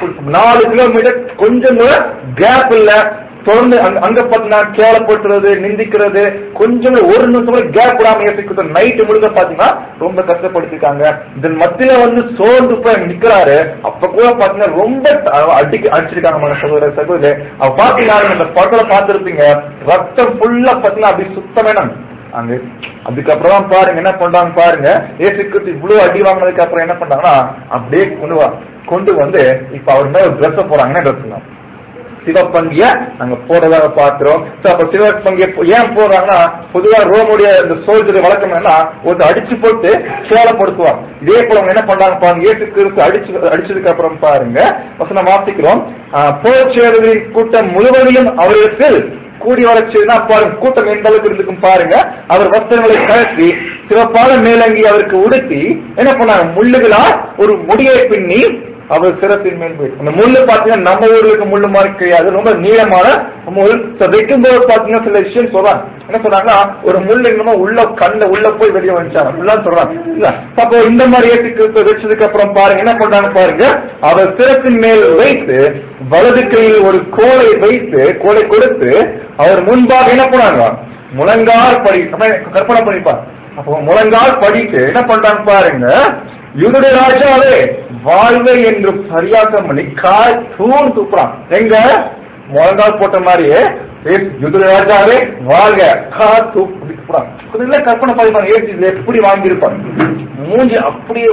Speaker 1: 4 கிலோமீட்டர் கொஞ்சம் கூட கேப் இல்ல. தொடர்ந்து அங்க பாத்தீங்கன்னா கேவலப்பட்டுறது, நிந்திக்கிறது, கொஞ்சம் ஒரு நிமிஷம் கூட கேப் விடாம ஏற்றுக்கிறது நைட்டு முழுக்க பாத்தீங்கன்னா ரொம்ப கஷ்டப்படுத்திருக்காங்க. இதன் மத்தியில வந்து சோர்ந்து போய் நிக்கிறாரு. அப்ப கூட பாத்தீங்கன்னா ரொம்ப அடிச்சிருக்காங்க சகோதரர். அவ பாத்தீங்கன்னா இந்த படத்துல பாத்துருப்பீங்க, ரத்தம் ஃபுல்லா பாத்தீங்கன்னா அப்படி சுத்தமே அங்க. அதுக்கப்புறம் பாருங்க என்ன பண்றாங்க பாருங்க, ஏசுக்கு இவ்வளவு அடி வாங்கினதுக்கு அப்புறம் என்ன பண்றாங்கன்னா அப்படியே கொண்டு வந்து இப்ப அவர் மேல ஒரு ட்ரெஸ் போறாங்கன்னா ட்ரெஸ் சிவப்பங்கிய அங்க போறதாக பார்க்கிறோம். அப்ப சிவப்பங்கிய ஏன் போடுறாங்கன்னா, பொதுவா ரோமுடைய இந்த சோல்ஜர் வழக்கம் என்னன்னா, ஒரு அடிச்சு போட்டு கேவலப்படுத்துவாங்க. இதே போல அவங்க என்ன பண்றாங்க பாருங்க, இயேசு கிறிஸ்து அடிச்சதுக்கு அப்புறம் பாருங்க வசனம் வாசிக்கிறோம். போர்ச்சேர்களின் கூட்டம் முழுவதையும் அவர்களுக்கு கூடி வரச்சுன்னா பாருங்க, கூட்டம் எந்த அளவுக்கு இருந்துக்கும் பாருங்க. அவர் வஸ்திரங்களை கழற்றி சிவப்பான மேலங்கி அவருக்கு உடுத்தி என்ன பண்ணாங்க, முள்ளுகளா ஒரு முடியை பின்னி அவர் சிரத்தின் மேல் போயிட்டு, அந்த முள்ளு பாத்தீங்கன்னா நம்ம ஊர்களுக்கு முள்ளு மாதிரி கிடையாது, ரொம்ப நீளமான முள். வைக்கும் போது பாத்தீங்கன்னா சில விஷயம் சொல்றாங்க. என்ன சொல்றாங்கன்னா, ஒரு முள் என்னமோ உள்ள கண்ணுல உள்ள போய் வெளியே வந்துச்சாங்க சொல்றாங்க. அப்போ இந்த மாதிரி ஏற்றுக்கு வச்சதுக்கு அப்புறம் பாருங்க என்ன பண்றாங்க பாருங்க, அவர் சிரத்தின் மேல் வைத்து வலது கையில் ஒரு கோலை வைத்து கோலை கொடுத்து அவர் முன்பாக என்ன பண்ணாங்க, முழங்கால் படி கற்பனை பண்ணிப்பாங்க. அப்போ முழங்கால் படித்து என்ன பண்றாங்க பாருங்க, யூதருடைய ராஜாவே வாழ்வை என்று பரியாசம் பண்ணி கால் தூண் தூக்குறான். எங்க முழங்கால் போட்ட மாதிரியே யூதருடைய ராஜாவே வாழ்க கால் தூக்குறான். கற்பனை பண்ணிப்பாங்க, ஏசி எப்படி வாங்கியிருப்பாங்க, மூஞ்சி அப்படியே.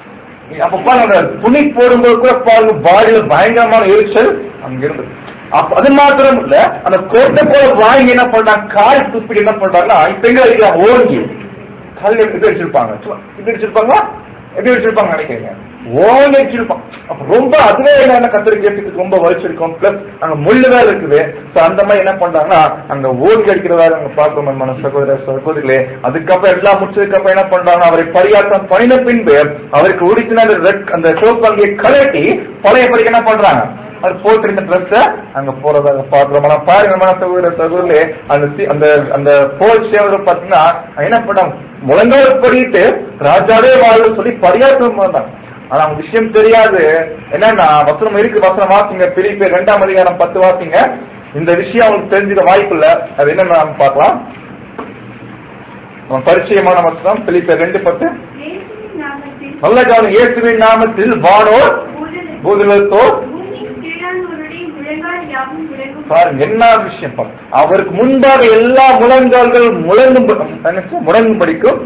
Speaker 1: அப்ப பாருங்க துணி போடும்போது கூட பாருங்க பாடியில பயங்கரமான எரிச்சல் அங்க இருந்து. அது மாத்திரம் இல்ல, அந்த கோட்டை போல வாங்கி என்ன பண்றாங்க, கால் துப்பிட்டு என்ன பண்றாங்கன்னா, இப்ப எங்க வைக்கிறாங்க, ஓங்கி கல் இது அடிச்சிருப்பாங்க. இது அடிச்சிருப்பாங்க, எப்படி வச்சிருப்பாங்க நினைக்கிறீங்க, ஓங்கி அடிச்சிருப்பாங்க. அப்ப ரொம்ப அதுவே என்ன கத்திரிக்கிறதுக்கு ரொம்ப வலிச்சிருக்கும். பிளஸ் அங்க முள்ளுதான் இருக்குது. அந்த மாதிரி என்ன பண்றாங்கன்னா அங்க ஓங்கி அடிக்கிறதா அங்க பார்க்கணும் சகோதர சகோதரிகளே. அதுக்கப்புறம் எல்லாம் முடிச்சதுக்கு அப்புறம் என்ன பண்றாங்க, அவரை பரியாசம் பண்ணின பின்பு அவருக்கு உடுத்தின அந்த சிவப்பங்கியை கலட்டி பழைய படிக்க என்ன பண்றாங்க, அது போட்டிருந்த ட்ரெஸ் அங்க போறதாக பாக்குறோம். பாருங்க சகோதர சகோதரிலே, அந்த அந்த போல் சேவர்கள் பாத்தீங்கன்னா என்ன பண்ணாங்க, முழங்கால் படிட்டு ராஜாவே வாழ்வு சொல்லி பரியாசம் பண்ணாங்க. ஆனா அவங்க விஷயம் தெரியாது என்னன்னா, வசனம் இருக்கு, வசனம் வாசிங்க, பிலிப்பியர் 2ஆம் அதிகாரம் 10 வாசிங்க. இந்த விஷயம் அவங்களுக்கு தெரிஞ்சுக்க வாய்ப்பு இல்ல. அது என்னன்னு நம்ம பார்க்கலாம். பரிச்சயமான வசனம் பிலிப்பியர் 2:10. நல்ல காலம், இயேசுவின் நாமத்தில் வானோர் பூதலத்தோர் பாருங்க என்ன விஷயம் பாருங்க, அவருக்கு முன்பாக எல்லா முழங்கால்கள் முழங்கும் படிக்கும்.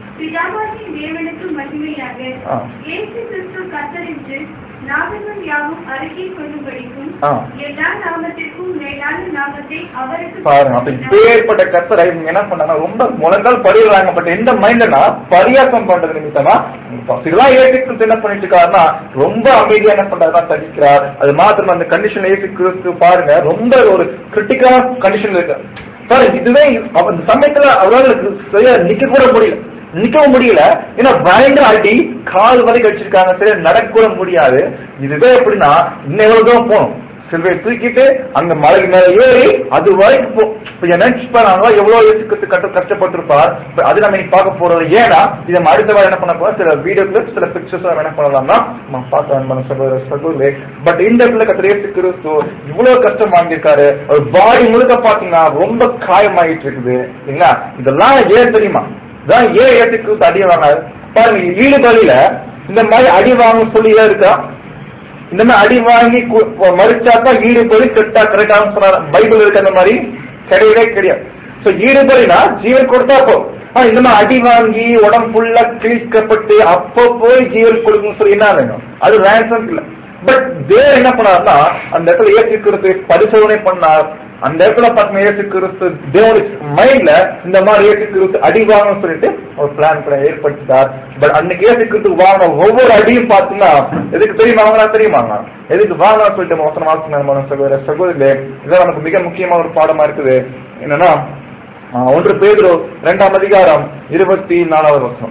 Speaker 1: பாருங்க அப்ப இப்பேற்பட்ட கர்த்தரை என்ன பண்ணாங்க, ரொம்ப முழங்கால் படிடுறாங்க. பட் எந்த மைண்ட்னா பரியாசம் பண்றது நிமித்தமா இதெல்லாம் ஏற்றுக்கு என்ன பண்ணிட்டு இருக்காருன்னா, ரொம்ப அமைதியா என்ன பண்றாருன்னா தவிக்கிறார். அது மாத்திரம் அந்த கண்டிஷன் ஏற்றுக்கு பாருங்க, ரொம்ப ஒரு கிரிட்டிக்கலான கண்டிஷன்ல இருக்கு பாருங்க. இதுவே அந்த சமயத்துல அவர்களுக்கு சரியா நிக்கவும் முடியல. ஏன்னா பயங்கர அடி, கால் வரை கடிச்சிருக்காங்க, சரியா நடக்க கூட முடியாது. இதுவே எப்படின்னா இன்னும் எவ்வளவு தூரம் போகணும், சிலுவை தூக்கிட்டு அங்க மலைக்கு மேல ஏறி அது வரைக்கும் நினைச்சுப்பாங்க எவ்வளவு கஷ்டப்பட்டிருப்பார். அது நம்ம இன்னைக்கு பார்க்க போறது. ஏன்னா இதை நம்ம அடுத்த வாரம் என்ன பண்ண போறோம், சில வீடியோ கிளிப்ஸ் சில பிக்சர்ஸ் என்ன பண்ணலாம்னா நம்ம பார்க்க சகோதரே. பட் இந்த இடத்துல கத்திரேசு கிறிஸ்து இவ்வளவு கஷ்டம் வாங்கியிருக்காரு. ஒரு பாடி முழுக்க பாத்தீங்கன்னா ரொம்ப காயமாயிட்டு இருக்குது இல்லைங்களா. இதெல்லாம் ஏன் தெரியுமா, இதான் ஏன் ஏற்றுக்கு அடி வாங்காது பாருங்க. ஈடுபலியில இந்த மாதிரி அடி வாங்க சொல்லியே இருக்கா, இந்த மாதிரி அடி வாங்கி மறுச்சாதான் ஈடுபலி கரெக்டாக சொன்னார். பைபிள் இருக்கு அந்த மாதிரி கிடையவே கிடையாது. ஈடுபலினா ஜீவன் கொடுத்தா போ. இந்த மாதிரி அடி வாங்கி உடம்பு ஃபுல்லா கிழிக்கப்பட்டு அப்போ போய் ஜீவன் கொடுக்கணும்னு சொல்லி என்ன வேணும், அது ரேன்சம் இல்ல. பட் தேவன் என்ன பண்ணார்னா அந்த இடத்துல ஏற்றுக்கிறது பரிசோதனை பண்ணார். அந்த இடத்துல பார்த்தீங்கன்னா இயேசு கிறிஸ்து தேவனுடைய மைண்ட்ல இந்த மாதிரி இயேசு கிறிஸ்து அடி வாங்கணும்னு சொல்லிட்டு ஒரு பிளான் ஏற்படுத்திட்டார். பட் அன்னைக்கு இயேசு கிறிஸ்து வாங்கின ஒவ்வொரு அடியும் பார்த்தீங்கன்னா எதுக்கு தெரியுமாங்க, எதுக்கு வாங்கலாம் சொல்லிட்டு மோசம் வாசின சகோதர சகோதரிகளே, இதெல்லாம் நமக்கு மிக முக்கியமான ஒரு பாடமா இருக்குது. என்னன்னா 1 பேதுரு 2ஆம் அதிகாரம் 24வது வசனம்.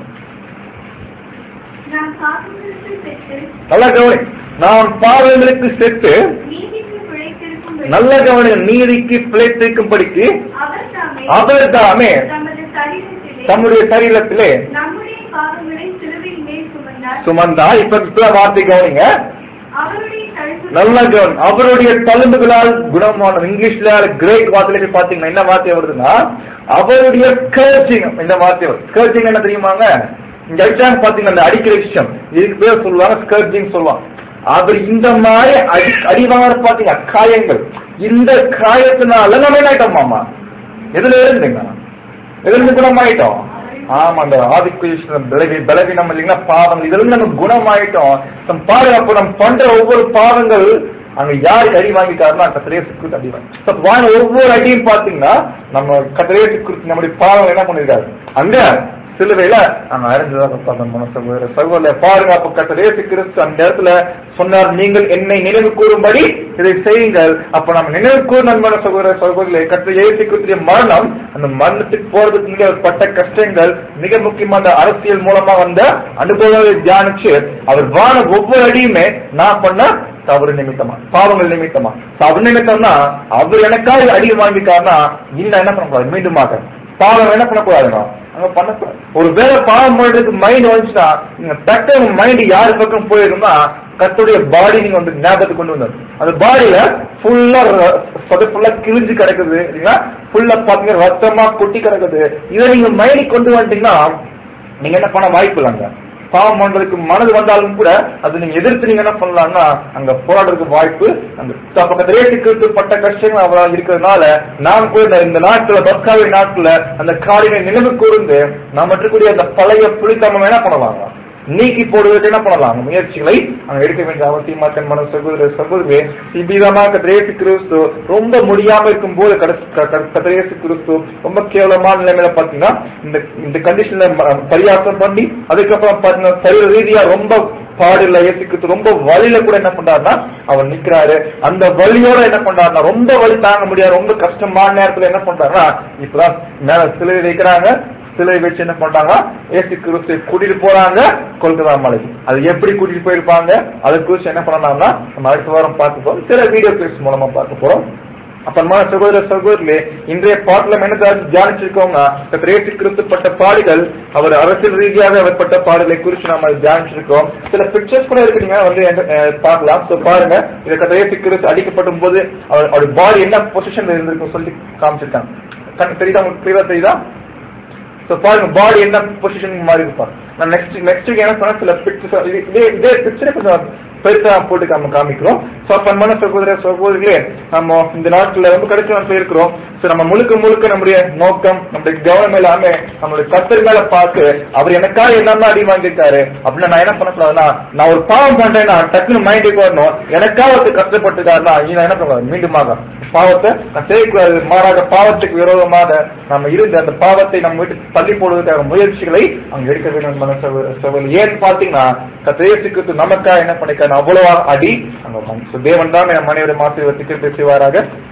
Speaker 1: நல்ல கவனி, நாம் பாவங்களுக்கு செத்து நல்ல கவனி நீதிக்கு பிழைத்திருக்கும்படிக்கு அவர் தாமே தம்முடைய சரீரத்திலே சுமந்தார். இப்ப வார்த்தை கவனிங்க, நல்ல கவனி, அவருடைய தழும்புகளால் குணமான. இங்கிலீஷ்ல கிரேக் வார்த்தையில பாத்தீங்கன்னா என்ன வார்த்தை வருதுன்னா அவருடைய ஸ்கர்ஜிங். இந்த வார்த்தை ஸ்கர்ஜிங் என்ன தெரியுமாங்க, இங்க அடிச்சாங்க பாத்தீங்கன்னா அந்த அடிக்கிற விஷயம், இதுக்கு பேர் சொல்லுவாங்க ஸ்கர்ஜிங் சொல்லுவாங்க. அவர் இந்த மாதிரி அடிவாங்க பாத்தீங்க காயங்கள், இந்த காயத்தினால நம்ம என்ன ஆயிட்டோம் மாமா, எதுல இருந்துங்க, எதுல இருந்து குணமாயிட்டோம். ஆமா, அந்த ஆதிக்குஷம் பலவீனம் இல்லைங்களா, பாவம், இதுல இருந்து நம்ம குணமாயிட்டோம். பாருங்க, அப்ப நம்ம பண்ற ஒவ்வொரு பாவங்கள் அங்க யாருக்கு அடி வாங்கிட்டாருன்னா கர்த்தர் இயேசு கிறிஸ்து அடி வாங்கி ஒவ்வொரு அடியும் பாத்தீங்கன்னா நம்ம கர்த்தர் இயேசு கிறிஸ்து நம்முடைய பாவம் என்ன பண்ணிருக்காரு அங்க சிலுவையில நாங்க அறிஞ்சுதான் சகோதர பாருங்க. அப்ப கர்த்தர் இயேசு கிறிஸ்து அந்த இடத்துல சொன்னார், நீங்கள் என்னை நினைவு கூறும்படி இதை செய்யுங்கள். அப்ப நம்ம நினைவு கூறும் அன்பான சகோதர சகோதரிகளே, கர்த்தர் இயேசு கிறிஸ்துடைய மரணம், அந்த மரணத்துக்கு போறதுக்கு முன்னாடி அவர் பட்ட கஷ்டங்கள், மிக முக்கியமான அரசியல் மூலமா வந்த அனுபவங்களை தியானிச்சு அவர் வாழ ஒவ்வொரு அடியுமே நான் பண்ண தவறு நிமித்தமா, பாவங்கள் நிமித்தமா. தவறு நிமித்தம்னா அவர் எனக்காக அடி வாங்கிட்டாருன்னா இன்னும் என்ன பண்ணக்கூடாது, மீண்டுமாக பாவம் என்ன பண்ணக்கூடாதுன்னா அங்க பண்ணக்கூடாது. ஒரு வேலை பாவம் பண்றதுக்கு மைண்ட் வந்துச்சுன்னா நீங்க டக்கு மைண்ட் யாரு பக்கம் போயிருந்தா கர்த்தருடைய பாடி நீங்க வந்து ஞாபகத்துக்கு கொண்டு வந்தாரு. அந்த பாடியில ஃபுல்லா கிழிஞ்சு கிடக்குது இல்லைங்களா, ஃபுல்லா பாத்தீங்கன்னா ரத்தமா கொட்டி கிடக்குது. இதை நீங்க மைண்ட் கொண்டு வந்துட்டீங்கன்னா நீங்க என்ன பண்ண வாய்ப்பு இல்லைங்க. பாவம் பண்றதுக்கு மனது வந்தாலும் கூட அது நீங்க எதிர்த்து நீங்க என்ன பண்ணலாம்னா அங்க போராடுறதுக்கு வாய்ப்பு அந்த பட்ட கஷ்டங்கள் அவரால் இருக்கிறதுனால நாம் கூட இந்த நாட்டுல பஸ்காவி நாட்டுல அந்த காலினை நினைவு கூர்ந்து நாம் இருக்கக்கூடிய அந்த பழைய புளித்தமம் என்ன பண்ணலாங்க நீக்கி போடுவதற்கு என்ன பண்ணலாம் முயற்சிகளை அங்க எடுக்க வேண்டிய அவசியமா தன்மான சகோதர சகோதரே. இவ்விதமாக கர்த்தர் இயேசு கிறிஸ்து ரொம்ப முடியாம இருக்கும் போது கர்த்தர் இயேசு கிறிஸ்து ரொம்ப கேவலமான நிலைமையில பாத்தீங்கன்னா இந்த கண்டிஷன்ல பரியாசம் பண்ணி அதுக்கப்புறம் பாத்தீங்கன்னா சரீர ரீதியா ரொம்ப பாடுல இயேசு கிறிஸ்து ரொம்ப வலியில கூட என்ன பண்றாருன்னா அவர் நிக்கிறாரு. அந்த வலியோட என்ன பண்றாருன்னா ரொம்ப வலி தாங்க முடியாது, ரொம்ப கஷ்டமான நேரத்துல என்ன பண்றாருன்னா இப்பதான் மேல சிலை வைக்கிறாங்க. சிலை வச்சு என்ன பண்றாங்க இயேசு கிறிஸ்து கூட்டிட்டு போறாங்க கொல்கத்தா மலைக்கு. அது எப்படி கூட்டிட்டு போயிருப்பாங்க அதை குறிச்சு என்ன பண்ணலாம்னா நம்ம அடுத்த வாரம் பார்க்க போறோம், சில வீடியோ கிளிப்ஸ் மூலமா பார்க்க போறோம். அப்பமா சகோதர சகோதரிலே இன்றைய பாட்டுல என்ன தியானிச்சிருக்கோம்னா இயேசு கிறிஸ்து பட்ட பாடுகள், அவர் அரசியல் ரீதியாக அவர் பட்ட பாடுகளை குறித்து நாம தியானிச்சிருக்கோம். சில பிக்சர்ஸ் கூட இருக்குங்க வந்து பார்க்கலாம். சோ பாருங்க, இதை இயேசு கிறிஸ்து அடிக்கப்படும் போது அவருடைய பாடி என்ன பொசிஷன்ல இருந்திருக்கும் சொல்லி காமிச்சிருக்காங்க. தெரியுதா உங்களுக்கு கிளியரா தெரியுதா? பாருங்க பாடி என்ன பொசிஷன் மாதிரி இருப்பாங்க. நான் நெக்ஸ்ட் வீக் என்ன சொன்னா சில பிக்சர் இதே பிக்சரே கொஞ்சம் பெருசா போட்டு நம்ம காமிக்கிறோம். அன்பான சகோதர சகோதரிகளே, நம்ம இந்த நாட்டுல ரொம்ப கிடைச்சு நம்ம போயிருக்கிறோம். நம்ம முழுக்க நம்முடைய நோக்கம் நம்முடைய கவனம் எல்லாமே நம்மளுடைய கர்த்தர் மேல பார்த்து அவர் எனக்காக என்னன்னா அடி வாங்கிட்டாரு அப்படின்னா நான் என்ன பண்ணக்கூடாதுன்னா நான் ஒரு பாவம் பண்றேன்னா டக்குனு மைண்டுக்கு வரணும். எனக்காக ஒருத்தர் கஷ்டப்பட்டுட்டாருன்னா நான் என்ன பண்ணக்கூடாது, மீண்டுமாக பாவத்தை நான் செய்யக்கூடாது. மாறாக பாவத்துக்கு விரோதமாக நம்ம இருந்த அந்த பாவத்தை நம்ம வீட்டு தள்ளி போடுவதற்கான முயற்சிகளை அங்க எடுக்க வேண்டும். சகோதரி ஏன்னு பாத்தீங்கன்னா கர்த்தர் இயேசு கிறிஸ்து நமக்காக என்ன பண்ணிருக்காரு, அவ்வளவா அடி அங்க தேவன் தான் மனைவியோட மாத்திரை பேசுவாராக.